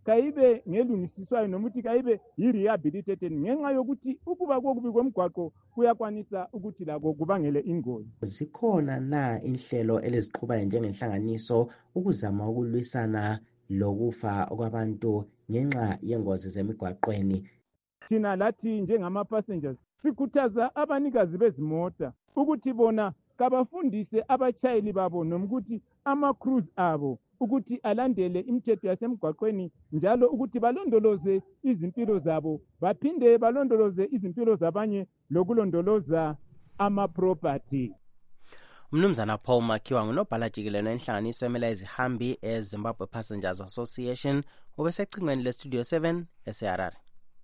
kayibe ngelungisiswayo noma ukuthi kayibe yi-rehabilitated ngenxa yokuthi ukuba kokubi kwemigwaqo kuyakwanisa ukuthi lako kubangele ingozi. Zikhona na inhlelo eliziqhubayo njengenhlanganiso ukuzama ukulwisana lokufa kwabantu ngenxa yengozi zemigwaqweni? Thina lathi njengama-passengers sikhuthaza abanikazi bezimota ukuthi bona kabafundise abatshayeli babo noma ukuthi ama-cruise abo ukuthi alandele imithetho yasemgwaqweni njalo ukuthi balondoloze izimpilo zabo baphinde balondoloze izimpilo zabanye lokulondoloza ama-property. Umnumzana Paul Makhiwa ngunobhala jikelele wenhlanganiso emela izihambi eZimbabwe Passengers Association ubesecingweni lestudio seven eseharare.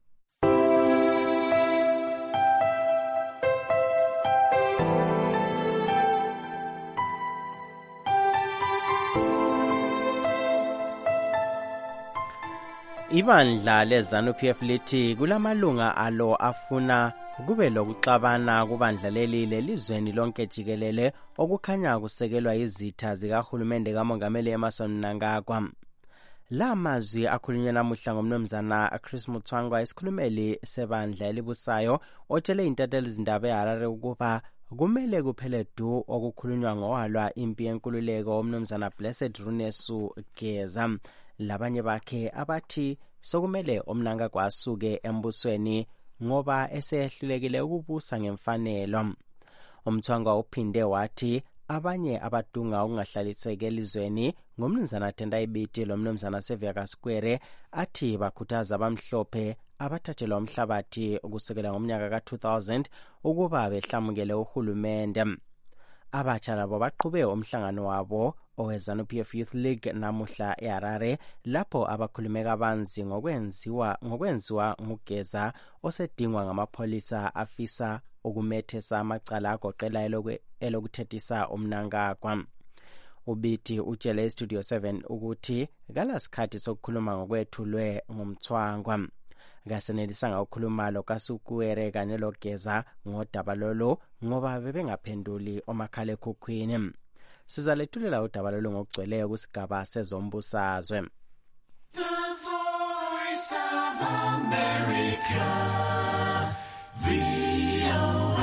Ibandla leZANU-P F lithi kulamalunga alo afuna kube lokuxabana kubandla leli lelizweni lonke jikelele okukhanya kusekelwa izitha zikahulumende kamongameli Emmerson Mnangagwa. La mazwi akhulunywe namuhla ngomnumzana Chris Mutswangwa isikhulumeli sebandla elibusayo otshele intatheli izindaba eHarare ukuba kumele kuphele du okukhulunywa ngowalwa impi yenkululeko umnumzana Blessed Runesu Geza. Labanye bakhe abathi sokumele uMnangagwa asuke embusweni ngoba esehlulekile ukubusa ngemfanelo. Umthwangwa uphinde wathi abanye abadunga ukungahlaliseki elizweni ngomnumzana Tendai Biti lo mnumzana Sevia Kaskwere athi bakhuthaza abamhlophe abathathelwa umhlabathi ukusekela ngomnyaka ka two thousand ukuba behlamukele uhulumende. Abatsha labo baqhube umhlangano wabo oweZANU-P F Youth League namuhla eHarare lapho abakhulume kabanzi ngokwenziwa ngokwenziwa ngugeza osedingwa ngamapholisa afisa ukumethesa amacala agoqela elokuthethisa uMnangagwa. Ubithi utshele iStudio seven ukuthi kalasikhathi sokukhuluma ngokwethulwe ngumthwangwa. Kasenelisanga ukukhuluma lo kaSukuwere kanye logeza ngodaba lolo ngoba bebengaphenduli omakhalekhukhwini. Sizalethulela udaba lolo ngokugcweleyo kusigaba sezombusazwe. The Voice of America, V O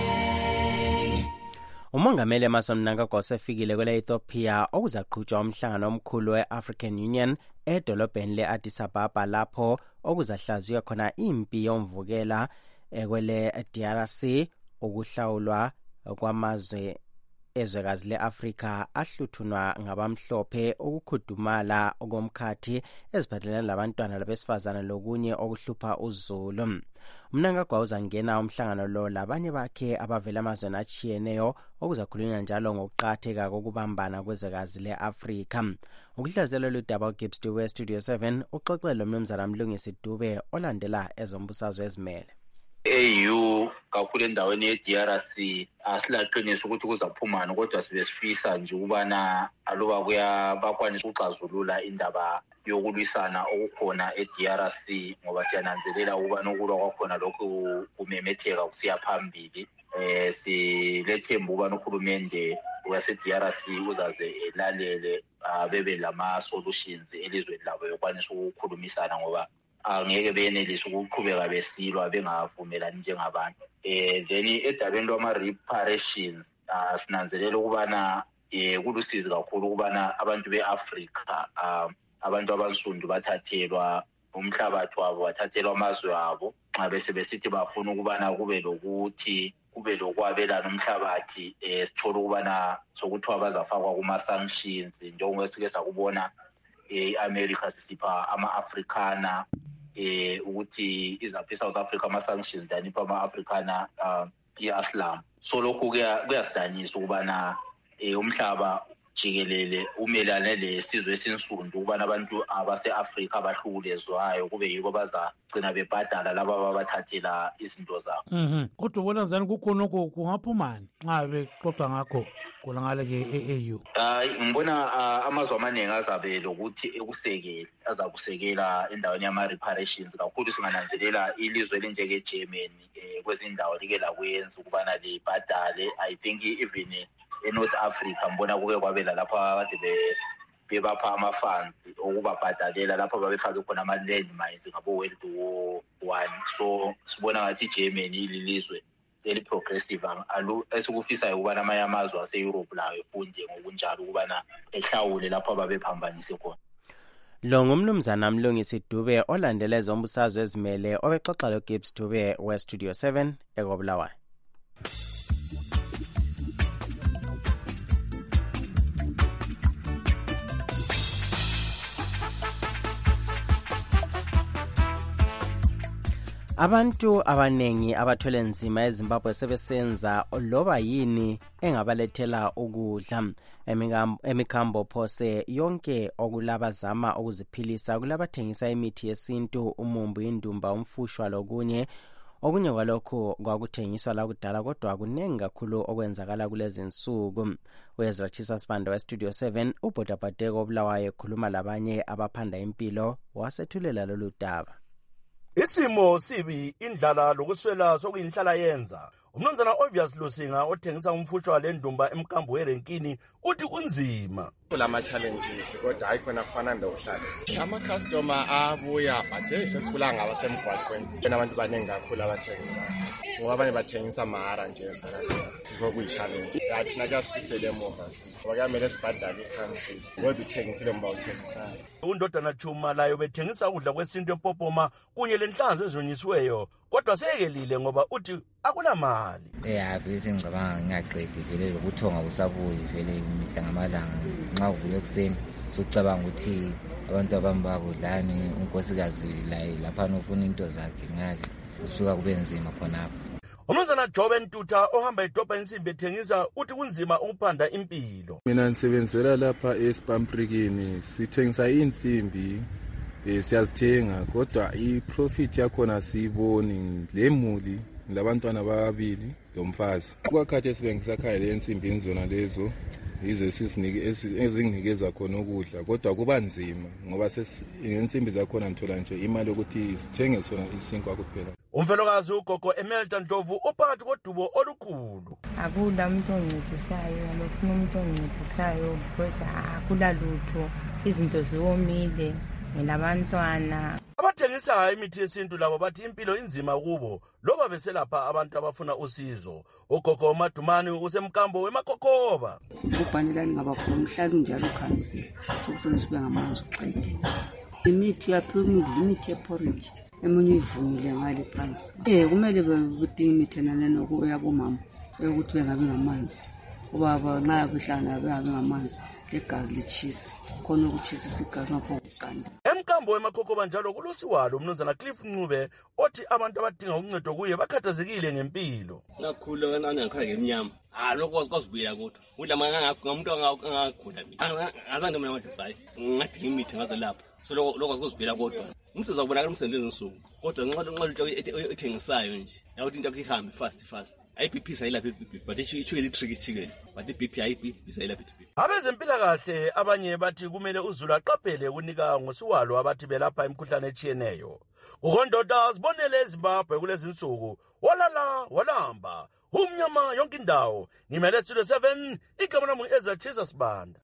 A. Umongameli Emmerson Mnangagwa usefikile kwele Ethiopia okuzaqhutshwa umhlangano omkhulu we-African Union edolobheni le-Addis Ababa lapho okuzahlaziywa khona impi yomvukela kwele D R C ukuhlawulwa kwamazwe ezwekazi le-Afrika ahluthunwa ngabamhlophe ukukhudumala okomkhathi eziphathelene labantwana labesifazana lokunye okuhlupha uzulu. Mnangagwa uzangena umhlangano lo labanye bakhe abavela amazweni atshiyeneyo okuzakhulunywa njalo ngokuqakatheka kokubambana kwezwekazi le-Afrika. Ukuhlaziyela ludaba uGibbs Dube Studio seven uxoxele lo mnumzana Mlungisi Dube olandela ezombusazwe ezimele. A U kakhulu endaweni ye-D R C asilaqinisa ukuthi kuzaphumana kodwa sibesifisa nje ukubana aluba kuya bakwanisa ukuxazulula indaba yokulwisana okukhona e-D R C ngoba siyananzelela ukubana ukulwa kwakhona lokhu kumemetheka kusiya phambili. Eh silethemba ukubana uhulumende wase-D R C uzaze elalele bebe lama solutions elizweni labo yokwanisa ukukhulumisana ngoba angeke benelise ukuqhubeka besilwa bengavumelani njengabantu. Eh then edabeni lwama reparations sinanzelela ukubana eh kulusizi kakhulu ukubana abantu beAfrica abantu abansundu bathathelwa umhlabathi wabo bathathelwa amazwe abo nxa bese besithi bafuna ukubana kube lokuthi kube lokwabelana umhlabathi eh sithola ukubana sokuthiwa bazafakwa kuma sanctions njengoba sike sakubona e-America sisipha ama-Afrikaner eh ukuthi izaphi South Africa ama-sanctions danipha ama-Afrikaner i-Islam. So lokhu kuyasidanisa ukubana umhlaba jikelele umelane lesizwe esinsundu ukubana abantu abase-Afrika abahlukulezwayo kube yibo bazagcina bebhadala laba ababathathela izinto zabo. Mhm. Kodwa ubona njani kukhonoko kungaphumani nxa bexoxa ngakho kulangale ke e-A U? Hayi ngibona amazwe amaningi azabe lokuthi ekusekela azakusekela endaweni yama-reparations kakhulu singananzelela ilizwe elinjenge-Germany kwezindawo like la kuyenza ukubana libhadale. I think even e-North Africa mbona kuke kwabela lapha kade bebapha ama-funds okubabhadalela lapho babefake khona ama-land mines ngabo-World War One. So sibona ngathi iGermany ililizwe eli-progressive esikufisayo ukubana amanye amazwe ase-Europe layo efunde ngokunjalo ukubana ehlawule lapho babephambanise khona. Lo ngumnumzana Mlungisi Dube olandela ezombusazwe ezimele obexoxa lo Gibbs Dube we-Studio seven eKobulawayo. Abantu abanengi abathwele nzima eZimbabwe sebesenza loba yini engabalethela ukudla. Emikhambo phose yonke okulabazama ukuziphilisa kulabathengisa imithi yesintu, umumbu, indumba, umfushwa lokunye. Okunye kwalokho kwakuthengiswa la kudala kodwa kunengi kakhulu okwenzakala kulezi nsuku. Wezra Chisa Sibanda we-Studio seven uBhodabhadeko Bulawayo ekhuluma labanye abaphanda impilo wasethulela lolu daba. Isimo sibi indlala lokuswela sokuyinhlala yenza. Umnumzana Obvious Lusinga othengisa umfushwa lendumba emkambo werenkini uthi kunzima. Kulama challenges kodwa ayikhona kufana ndohlala. Ama customer abuya but hey sesikulanga abasemgwaqweni. Bona abantu baningi kakhulu abathengisa. Ngoba abanye bathengisa mahara nje esithalatha. Ngoku i-challenge. Yathi nathi asibisele emuva. Ngoba kumele sibhadale i-council. Ngoba ithengisile mba uthengisayo. Undodana Chuma layo bethengisa ukudla kwesintu ePopoma kunye lenhlanzi ezonyisiweyo. Kodwa sekelile ngoba uthi akulamali. Eh avese ngicabanga ngiyaqedi vele lokuthonga kusabuyi vele imihla ngamalanga nxa uvuka ekseni sokucabanga ukuthi abantu abamba kudlani unkosikazi la lapha nofuna into zakhe ngale usuka kube nzima khonapho. Umnumzana Jobe Ntuta ohamba idobha insimbi ethengisa uthi kunzima ukuphanda impilo. Mina nisebenzela lapha eSpamprikini sithengisa insimbi. Eh siyazithenga kodwa iprofit yakhona siyiboni lemuli labantwana babili lomfazi. Kwakhathi esibengisa khaya lensimbi inzona lezo ize sisinike ezinginikeza khona ukudla kodwa kuba nzima ngoba sesinsimbi zakhona ngithola nje imali ukuthi sithenge sona isinkwa kuphela. Umfelokazi ugogo Emelton Ndlovu uphakathi kodubo olukhulu. Akula umuntu oncedisayo, ngifuna umuntu oncedisayo because akula lutho, izinto ziwomile. Nabantwana abathengisa imithi yesintu labo bathi impilo inzima kubo loba beselapha abantu abafuna usizo. Ugogo Madumani usemkambo weMakokoba. Ubhanelani ngaba khona umhlalo njalo khamisile sokusenza kube ngamanzi uxeke. Imithi yaphi imithi yeporridge emunye ivunile ngale phansi. Eh kumele bedinga imithi nana nokuyabo mama ukuthi bengabe ngamanzi. Ubaba nxa behlana bengabe ngamanzi legazi lichisi khona ukuchisa isigazi ngapho ukuqanda. Emkambo weMakokoba njalo kulosiwalo umnumzana Cliff Ncube othi abantu abadinga uncedo kuye bakhathazekile ngempilo. Nakhulu kanani ngikhaya ngemnyama. Ah lokho kwasibuyela kodwa. Udla manga ngamuntu angagula mina. Azange mina manje sayi. Ngadinga imithi ngaze lapha. So lokho lokho kwasibuyela kodwa. Umsebenzi ubonakala umsebenzi ensuku. Kodwa nxa nxa into ethengisayo nje. Yawuthi into ihambe fast fast. I B P sayilapha I B P but ichwele tricky chicken. But I B P I B P sayilapha I B P. Abezempilakahle abanye bathi kumele uZulu aqaphele ukunika ngosiwalo abathi belapha imikhuhlane echiyeneyo. Ukondoda sibonele eZimbabwe kulezi insuku. Walala walamba. Umnyama yonke indawo. Ngimele Studio seven igama lami Ezra Chisa Sibanda.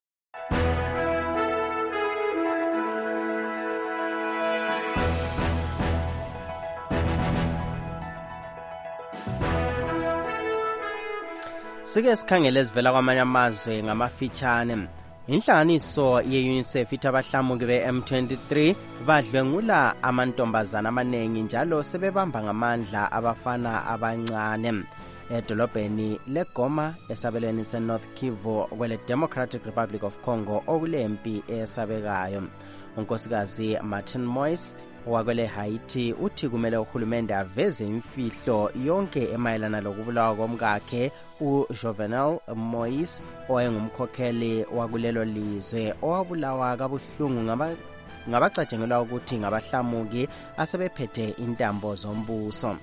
Sike sikhangele ezivela kwamanye amazwe ngamafitshane. Inhlanganiso ye-UNICEF ithi abahlamuki be-M twenty-three badlwengula amantombazana amaningi njalo sebebamba ngamandla abafana abancane. Edolobheni leGoma esabelweni seNorth Kivu kwele Democratic Republic of Congo okulempi esabekayo. Unkosikazi Martin Moise wakwele Haiti uthi kumele uhulumende aveze imfihlo yonke emayelana lokubulawa komkakhe uJovenel Moise owayengumkhokheli wakulelo lizwe owabulawa kabuhlungu ngaba ngabacatshengelwa ukuthi ngabahlamuki asebephethe intambo zombuso.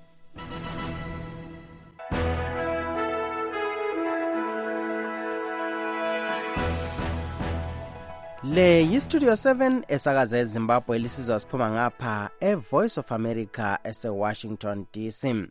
Le yi-Studio seven esakaza eZimbabwe elisizwa siphuma ngapha e-Voice of America ese-Washington D C.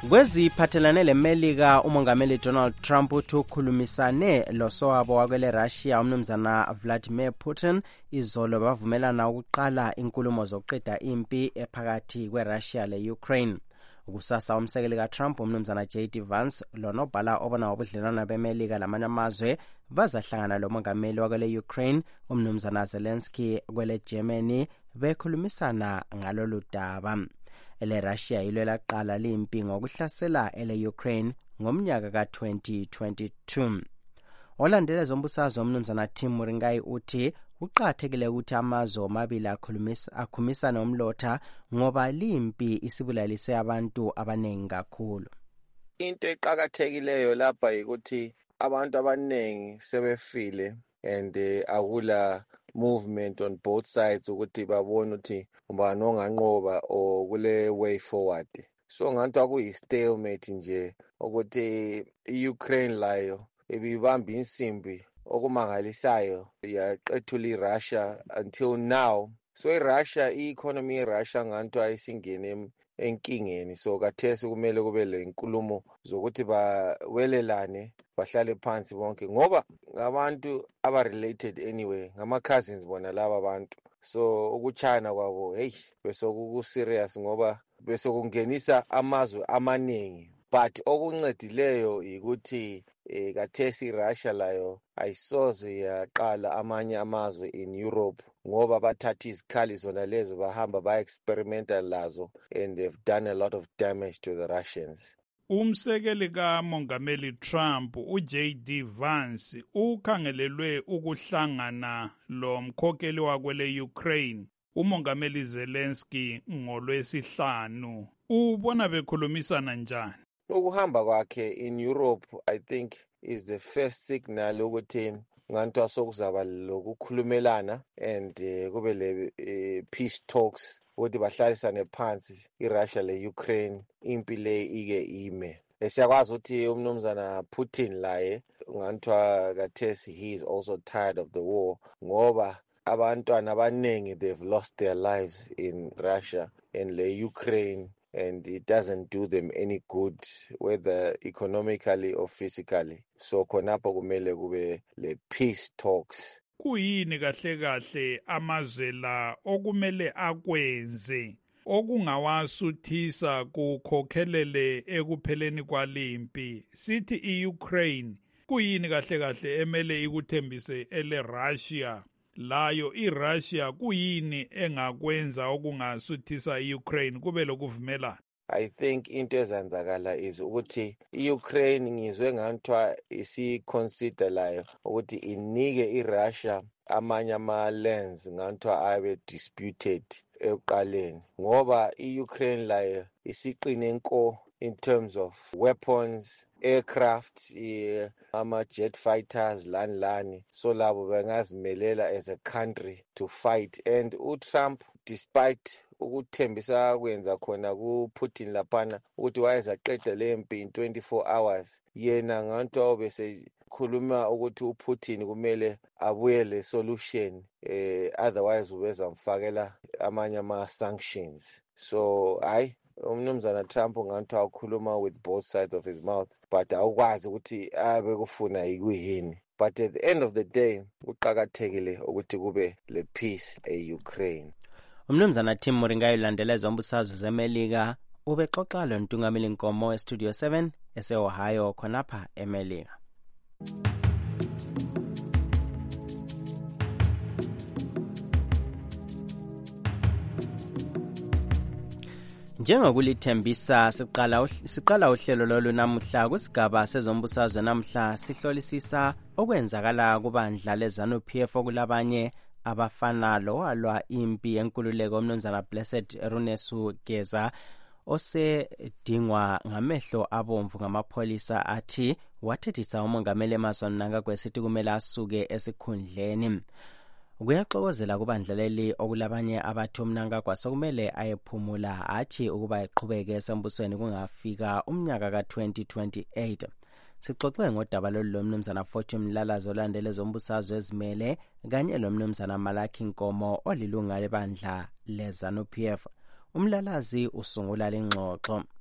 kweziphathelane lemelika umongameli Donald Trump uthi ukhulumisane losowabo wakwele Russia umnumzana Vladimir Putin izolo bavumelana ukuqala inkulumo zokuqeda impi ephakathi kweRussia le-Ukraine. Kusasa umsekeli kaTrump umnumzana J D Vance lonobhala obona ubudlelwano bemelika lamanye amazwe bazahlangana lomongameli wakwele Ukraine umnumzana Zelensky kwele Germany bekhulumisana ngalolu daba. Ele Russia yilo laqala limpi ngokuhlasela ele Ukraine ngomnyaka ka twenty twenty-two. Olandela zombusazwe umnumzana Tim Muringai uthi uqathekile ukuthi amazwe omabili akhulumisa akhumisana umlotha ngoba limpi isibulalise abantu abanengi kakhulu. Into eqhakathekileyo lapha ukuthi abantu abanengi sebefile and uh, akula movement on both sides ukuthi babone ukuthi ubani onganqoba o kule way forward. So nganto akuyi stalemate nje ukuthi iUkraine layo ibibamba insimbi okumangalisayo yaqethula iRussia until now. So iRussia i-economy yeRussia nganto ayisingene enkingeni, so kathesi kumele kube le nkulumo zokuthi bawelelane bahlale phansi bonke ngoba ngabantu aba related anyway, ngama cousins bona laba abantu. So ukuchina kwabo hey bese kuku serious ngoba bese kungenisa amazwe amaningi, but okuncedileyo ukuthi e, kathesi Russia layo ayisoze yaqala amanye amazwe in Europe ngoba bathatha izikhali zona lezo bahamba ba experimenta lazo and they've done a lot of damage to the Russians. Umsekeli kamongameli Trump uJ D Vance ukhangelelwe ukuhlangana lo mkhokheli wakwele Ukraine umongameli Zelensky ngolwesihlanu. Ubona bekhulumisana njani? Ukuhamba kwakhe in Europe I think is the first signal ukuthi nganto sokuzaba lokukhulumelana and uh, kube le uh, peace talks ukuthi bahlalisane phansi iRussia le-Ukraine impi le ike ime. Esiyakwazi ukuthi umnumzana Putin laye ngantwa kathesi he is also tired of the war ngoba abantwana abaningi they've lost their lives in Russia and le-Ukraine, and it doesn't do them any good whether economically or physically. So khonapho kumele kube le peace talks. Kuyini kahle kahle amazwe la okumele akwenze okungawasuthisa kukhokhelele ekupheleni kwalimpi? Sithi iUkraine kuyini kahle kahle emele ikuthembise ele Russia layo iRussia kuyini engakwenza okungasuthisa iUkraine kube lokuvumelana? I think into ezenzakala is ukuthi iUkraine ngizwe ngantwa isi-consider layo ukuthi inike iRussia amanye ama-lands ngantwa abe disputed ekuqaleni ngoba iUkraine layo isiqine nko in terms of weapons, aircraft, yeah, ama-jet fighters, lani lani. So labo bengazimelela as a country to fight. And uTrump, despite ukuthembisa kwenza khona ku-Putin laphana ukuthi wayezaqeda le mpi in twenty-four hours, yena nganto bese khuluma ukuthi uPutin kumele abuyele solution, eh, otherwise ubezamfakela amanye ama-sanctions. So hayi umnumzana Trump nganto akhuluma with both sides of his mouth, but awukwazi ukuthi abe kufuna yikuyini. But at the end of the day kuqhakathekile ukuthi kube le peace e-Ukraine. Umnumzana Tim Muringai ulandeleza umbusazwe zemelika ubexoxa lo ntungameli Nkomo eStudio seven ese-Ohio khonapha emelika. Njengokulithembisa siqala siqala uhlelo lolu namuhla kusigaba sezombusazwe namhla sihlolisisa okwenzakala kubandla leZANU-P F okulabanye abafana lo walwa impi yenkululeko umnumzana Blessed Runesu Geza osedingwa ngamehlo abomvu ngamapholisa athi wathethisa umongameli Emmerson Mnangagwa esithi kumele asuke esikhundleni. Kuyaxokozela kubandla leli okulabanye abathi uMnangagwa sokumele ayephumula athi ukuba eqhubeke esembusweni kungafika umnyaka ka twenty twenty-eight. Sixoxe ngodaba lolu lomnumzana Fortune Mlalazi olandele zombusazwe ezimele kanye lomnumzana Malaki Nkomo olilunga lebandla leZANU-P F. Umlalazi usungula lengxoxo.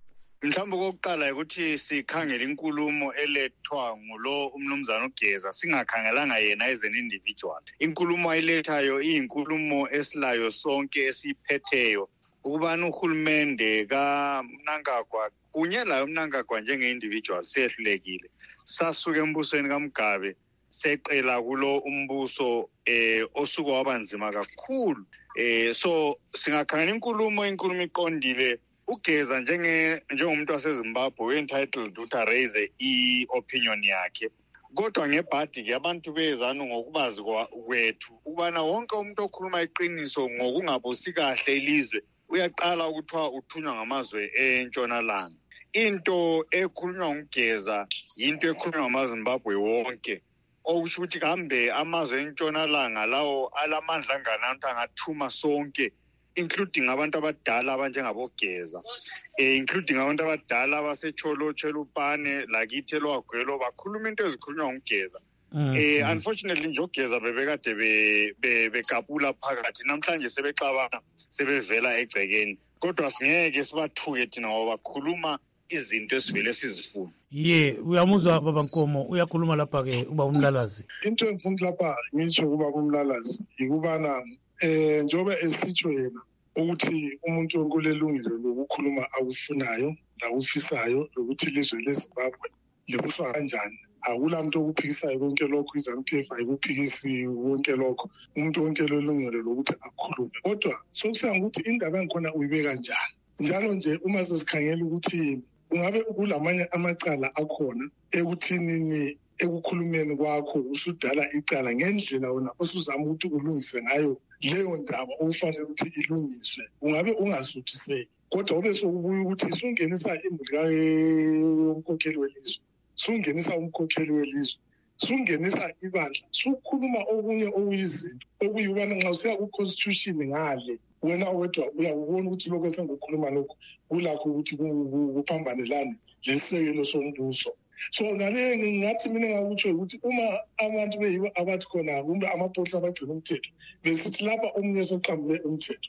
mhlawumbe kokuqala ukuthi sikhangele inkulumo elethwa ngulo umnumzana uGeza singakhangelanga yena as an individual. Inkulumo ayilethayo iyinkulumo esilayo sonke esiphetheyo ukubana uhulumende kaMnangagwa kunye layo Mnangagwa njenge-individual sehlulekile. Sasuke embusweni kaMgabe seqela kulo umbuso eh osuke wabanzima kakhulu. Eh so singakhangela inkulumo inkulumo iqondile uGeza njenge njengomuntu waseZimbabwe entitled ukuthi raise i-opinion yakhe. Kodwa ngebhadi ke abantu bezana ngokubazi kwethu ukubana wonke umuntu okhuluma iqiniso ngokungabusi kahle ilizwe uyaqala ukuthiwa uthunywa ngamazwe entshonalanga. Into ekhulunywa nguGeza into ekhulunywa ngamaZimbabwe wonke. Okusho ukuthi kambe amazwe entshonalanga lawo alamandla angananto angathuma sonke, including abantu abadala abanjengaboGeza, eh including abantu abadala abaseCholo Chelupane lakithi elwagwelo bakhuluma into ezikhulunywa nguGeza. Eh unfortunately nje uGeza bebekade be bekapula phakathi namhlanje sebexabana sebevela egcekeni. Kodwa singeke sibathuke thina ngoba bakhuluma izinto esivele sizifuna. Ye uyamuzwa baba Nkomo uyakhuluma lapha ke uba umlalazi. Into engifuna lapha ngisho kuba umlalazi ikubana eh njobe esitsho yena ukuthi umuntu onkulelungile lokukhuluma akufunayo la ufisayo lokuthi ilizwe leZimbabwe libuswa kanjani. Akulanto okuphikisayo konke lokho iZANU-P F ayikuphikisi konke lokho umuntu wonke lolungelo lokuthi akhulume. Kodwa sokusanga ukuthi indaba enkhona uyibeka kanjani. Njalo nje uma sesikhangela ukuthi ungabe kulamanye amacala akhona ekuthini ekukhulumeni kwakho usudala icala ngendlela wona osuzama ukuthi ulungise ngayo leyo ndaba ofanele ukuthi ilungiswe. Ungabe ungasuthiseki kodwa ube sokubuya ukuthi sungenisa imbuka yomkhokheli welizwe, sungenisa umkhokheli welizwe, sungenisa ibandla, sukhuluma okunye okuyizinto okuyibana nxa usiya ku constitution ngale wena wedwa uyakubona ukuthi lokho esengukhuluma lokho kulakho ukuthi kuphambanelane lesisekelo sombuso. So ngale ngathi mina ngakutsho ukuthi uma abantu beyibo abathi khona kumbe amapholisa abagcina umthetho besithi lapha omunye soqambule umthetho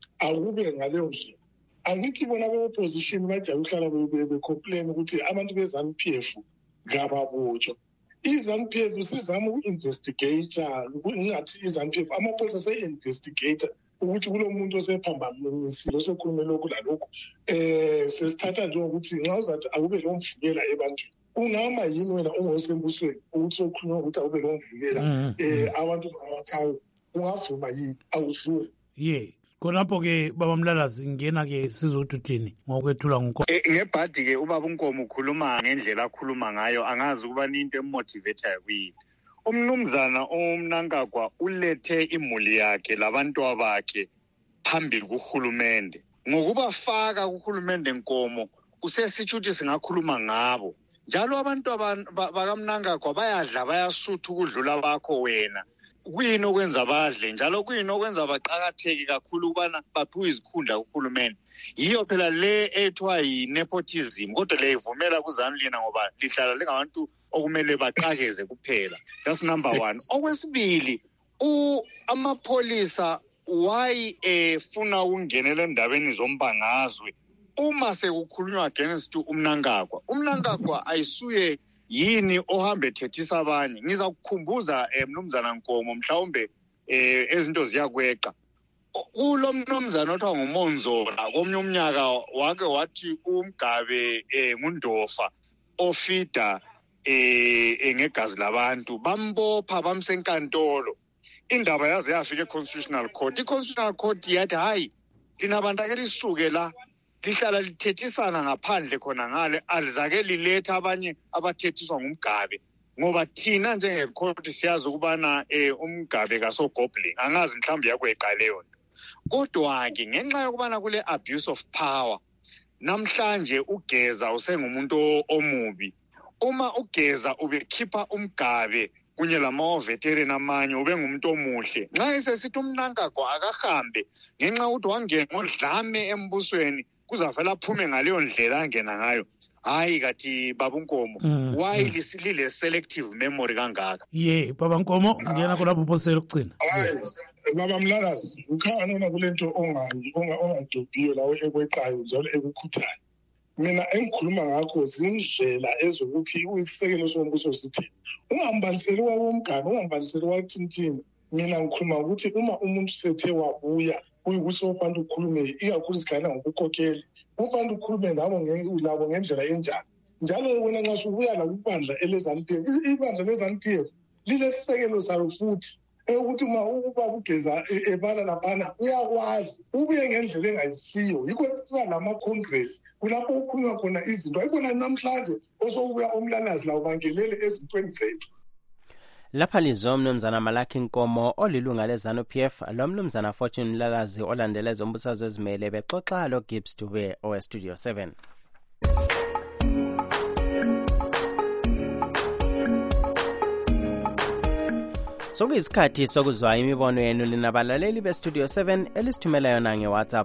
akube ngaleyo ndlela. Angithi bona be-opposition bajaye ukuhlala be-complain ukuthi abantu be-ZANU-P F ngababotshwa. I-ZANU-P F sizama uku-investigator ngingathi i-ZANU-P F amapholisa se-investigator ukuthi kulo muntu osephambanisile osekhulume lokhu lalokhu eh sesithatha njengokuthi nxa uzathi akube lo mvukela ebantwini ungama yini wena ongosembusweni ukuthi sokhuluma ukuthi akube lo mvukela eh abantu bamathayo ungavuma yini awuvumi. Ye khonapho ke baba Mlalazi ngena ke sizothi uthini ngokwethula ngoko. Ngebhadi ke ubaba uNkomo ukhuluma ngendlela akhuluma ngayo angazi kuba into emotivator kuyini. Umnumzana uMnangagwa ulethe imuli yakhe labantwa bakhe phambili kuhulumende. Ngokubafaka kuhulumende Nkomo usesithi ukuthi singakhuluma ngabo. Njalo abantu bakaMnangagwa bayadla bayasutha ukudlula bakho wena. Kuyini okwenza badle njalo kuyini okwenza baqhakatheke kakhulu ukubana baphiwe izikhundla kuhulumende. Yiyo phela le ethiwa yi-nepotism kodwa le ivumela kuZANU lina ngoba lihlala lingabantu okumele baqakeze kuphela. That's number one. Okwesibili u amapholisa why efuna ukungenela endabeni zombangazwe uma sekukhulunywa against uMnangagwa. uMnangagwa ayisuye yini ohambe ethethisa abanye. Ngiza kukhumbuza mnumzana Nkomo mhlawumbe eh ezinto ziyakweqa. Kulo mnumzana othiwa nguMonzola komnye umnyaka wake wathi uMgabe eh nguNdofa ofida eh ngegazi labantu bambopha bamsenkantolo. Indaba yaze yafika eConstitutional Court. iConstitutional Court yathi hayi linabantu ake lisuke la lihlala lithethisana ngaphandle khona ngale alizake liletha abanye abathethiswa nguMgabe ngoba thina njengecourt siyazi ukubana eh uMgabe kaSogoblin angazi mhlawumbe yakweqa leyo. Kodwa ke ngenxa yokubana kule abuse of power namhlanje uGeza usengumuntu omubi. Uma uGeza ubekhipha uMgabe kunye lama-veteran amanye ube ngumuntu omuhle nxa esesithi uMnangagwa akahambe ngenxa ukuthi wangena ngodlame embusweni kuzavela aphume ngaleyo ndlela angena ngayo. Hayi kathi baba uNkomo why lisilile selective memory kangaka. Ye baba Nkomo ngena kulapho phosela ukugcina. Hayi baba Mlalazi ukhangana kulento ongayi ongayidobhiyo lawo ekweqayo njalo ekukhuthayo. mina engikhuluma ngakho zindlela ezokuthi isisekelo sombuso sithi ungambaliseli wawomgane ungambaliseli wathintini. Mina ngikhuluma ukuthi uma umuntu sethe wabuya kuyikuthi ufanele ukukhulume ikakhulu isigana ngokukhokheli ufanele ukukhulume nabo labo ngendlela enjani. Njalo wena nxa usubuya la kubandla eleZANU P F ibandla leZANU P F lilesisekelo salo futhi ukuthi uma uba kugeza ebala laphana uyakwazi ubuye ngendlela engayisiyo. Yikho siba lama-congress kulapho ukhulunywa khona izinto ayibona namhlanje osokubuya omlalazi la ubangelele ezintweni zethu. Lapha lizo mnumzana Malaki Nkomo olilunga leZANU P F lo mnumzana Fortune Mlalazi olandela ezombusazwe ezimele bexoxa lo Gibbs Dube owe Studio seven. Sokuyisikhathi sokuzwa imibono yenu linabalaleli beStudio seven elisithumela yona ngeWhatsApp.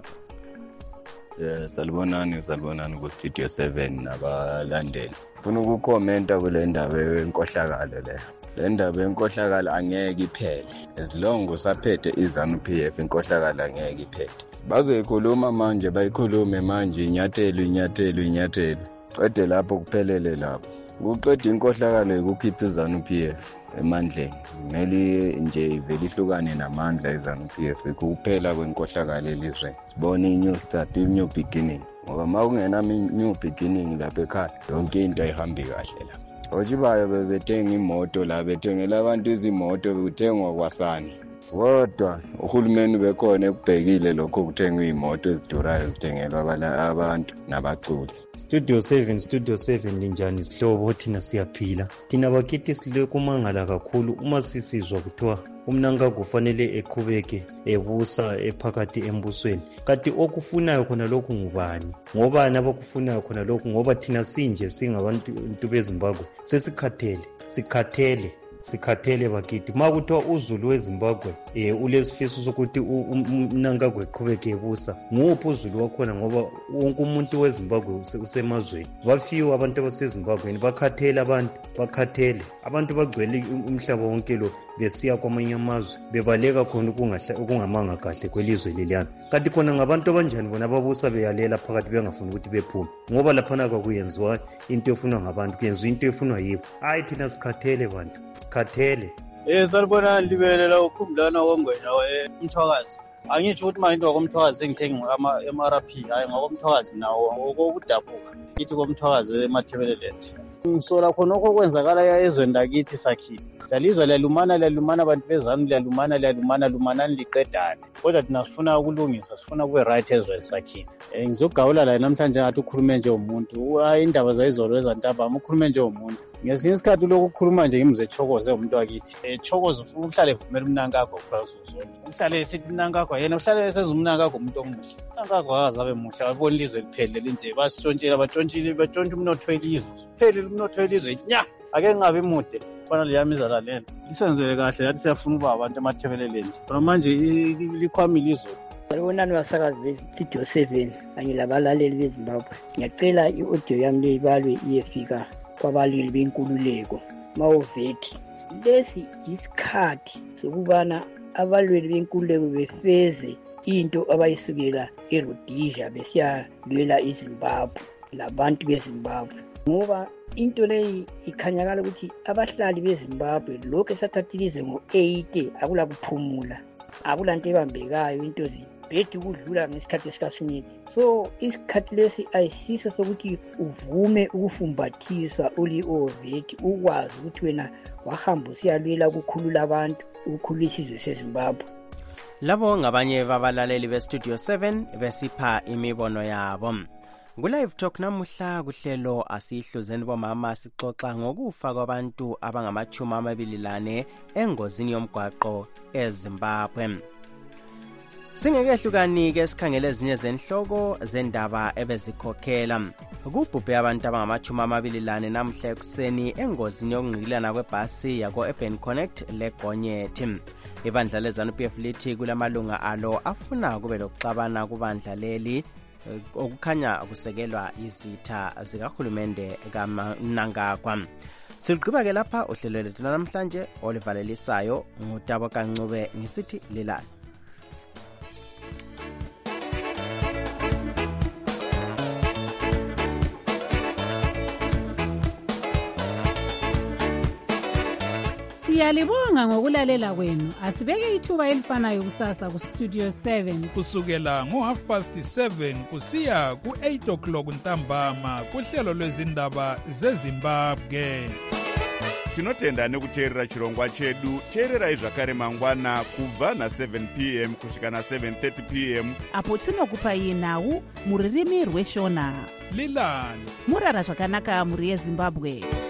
Yes, salibonani salibonani kuStudio seven nabalandeli. Funa ukukhomenta kule ndaba yenkohlakalo le. Le ndaba yenkohlakalo angeke iphele. As long usaphethe iZANU P F inkohlakalo angeke iphele. Bazoyikhuluma manje bayikhulume manje inyathelo inyathelo inyathelo. Qede lapho kuphelele lapho. Ukuqeda inkohlakalo ukukhipha iZANU P F emandleni. Kumele nje ivele ihlukane namandla iZANU P F ukuphela kwenkohlakalo elizweni. Sibone i-new start, i-new beginning. Ngoba ma kungena new beginning lapha ekhaya yonke into ayihambi kahle la. Ojibayo bebethenga imoto la bethengela abantu izimoto bekuthengwa kwasani. Kodwa uhulumeni bekhona ekubhekile lokho kuthengwa imoto ezidurayo zithengelwa abantu nabaculi. Studio seven Studio seven linjani sihlobo thina siyaphila. Thina bakithi sile kumangala kakhulu uma sisizwa kuthiwa umnanga kufanele eqhubeke ebusa ephakathi embusweni. Kanti okufunayo khona lokhu ngubani? Ngobani abakufunayo khona lokhu ngoba thina sinje singabantu beZimbabwe sesikhathele sikhathele sikhathele bakithi. Makuthiwa uZulu weZimbabwe eh ulesifiso sokuthi umnanga kweqhubeke ebusa. Nguphi uZulu wakhona ngoba wonke umuntu weZimbabwe usemazweni. Bafiwa abantu baseZimbabwe bakhathele abantu bakhathele. Abantu bagcwele umhlaba wonke lo besiya kwamanye amazwe bebaleka khona ukungamanga kahle kwelizwe leliyana. Kanti khona ngabantu abanjani bona ababusa beyalela phakathi bengafuni ukuthi bephume. Ngoba laphana kwakuyenziwa into efunwa ngabantu kuyenziwa into efunwa yibo. Hayi thina sikhathele bantu sikhathele. Eh salibona libelela ukhumbulana wongwena umthwakazi. Angitsho ukuthi manje into yakomthwakazi engithenga ama M R P hayi ngokomthwakazi nawo ngokudabuka. Ithi komthwakazi emathebeleland. Ngisola khona okwenzakala ezweni lakithi sakhile. Salizwa liyalumana liyalumana abantu beZANU liyalumana liyalumana lumanani liqedane. Kodwa thina sifuna ukulungisa sifuna kube right ezweni sakhile. Ngizogawula la namhlanje ngathi ukhulume nje umuntu. Hayi indaba zayizolo ezantambama ukhulume nje umuntu. Ngesinye isikhathi lokukhuluma nje ngimze Chokoze umuntu wakithi. Eh Chokoze ufuna uhlale uvumela umnanga wakho phakathi zonke. Uhlale esithi umnanga wakho yena uhlale esenza umnanga wakho umuntu omuhle. Umnanga wakho akazabe muhle abone ilizwe liphele linje basitshontshela batshontshile batshontsha umnotho welizwe. Phele umnotho welizwe nya ake ngingabe mude. Fana liyamiza la lento. Lisenzele kahle yathi siyafuna uba abantu emathebeleleni. Bona manje likhwamile izolo. Salibonani basakazi beStudio seven kanye labalaleli beZimbabwe. Ngiyacela i-audio yami le ibalwe iyefika kwabalili benkululeko mawuvethi. Lesi isikhathi sokubana abalweli benkululeko befeze into abayisukela eRhodesia besiyalwela iZimbabwe labantu beZimbabwe. Ngoba into leyi ikhanyakala ukuthi abahlali beZimbabwe lokho esathathilize ngo-eighty akula kuphumula akulanto ebambekayo into zibhedu ukudlula ngesikhathi esikaSmith. So isikhathi lesi ayisiso sokuthi uvume ukufumbathiswa uli ovethi ukwazi ukuthi wena wahamba usiyalwela ukukhulula abantu ukukhulula isizwe seZimbabwe. Labo ngabanye babalaleli beStudio seven besipha imibono yabo. Kulive talk namuhla kuhlelo asihluzeni bomama sixoxa ngokufa kwabantu abangamachumi amabili lane engozini yomgwaqo eZimbabwe. Singekehlukani ke sikhangele ezinye zenhloko zendaba ebezikhokhela. Kubhubhe abantu abangamachumi amabili lane namuhla ekuseni engozini yokungqilana kwebhasi yako Urban Connect leGonyeti. Ibandla leZANU P F lithi kulamalunga alo afuna kube lokuxabana kubandla leli okukhanya kusekelwa izitha zikahulumende kaMnangagwa. Siligqiba ke lapha uhlelo lethu namhlanje olivalelisayo ngutabo kancube ngisithi lilala. Siyalibonga ngokulalela kwenu. Asibeke ithuba elifanayo kusasa ku Studio seven kusukela ngo half past seven kusiya ku eight o'clock ntambama kuhlelo lwezindaba zeZimbabwe. Tinotenda nekuteerera chirongwa chedu. Teererai zvakare mangwana kubva na seven p m kusvika na seven thirty p m apo tinokupai nhau muririmi rweshona. Lilani murara zvakanaka muri yeZimbabwe.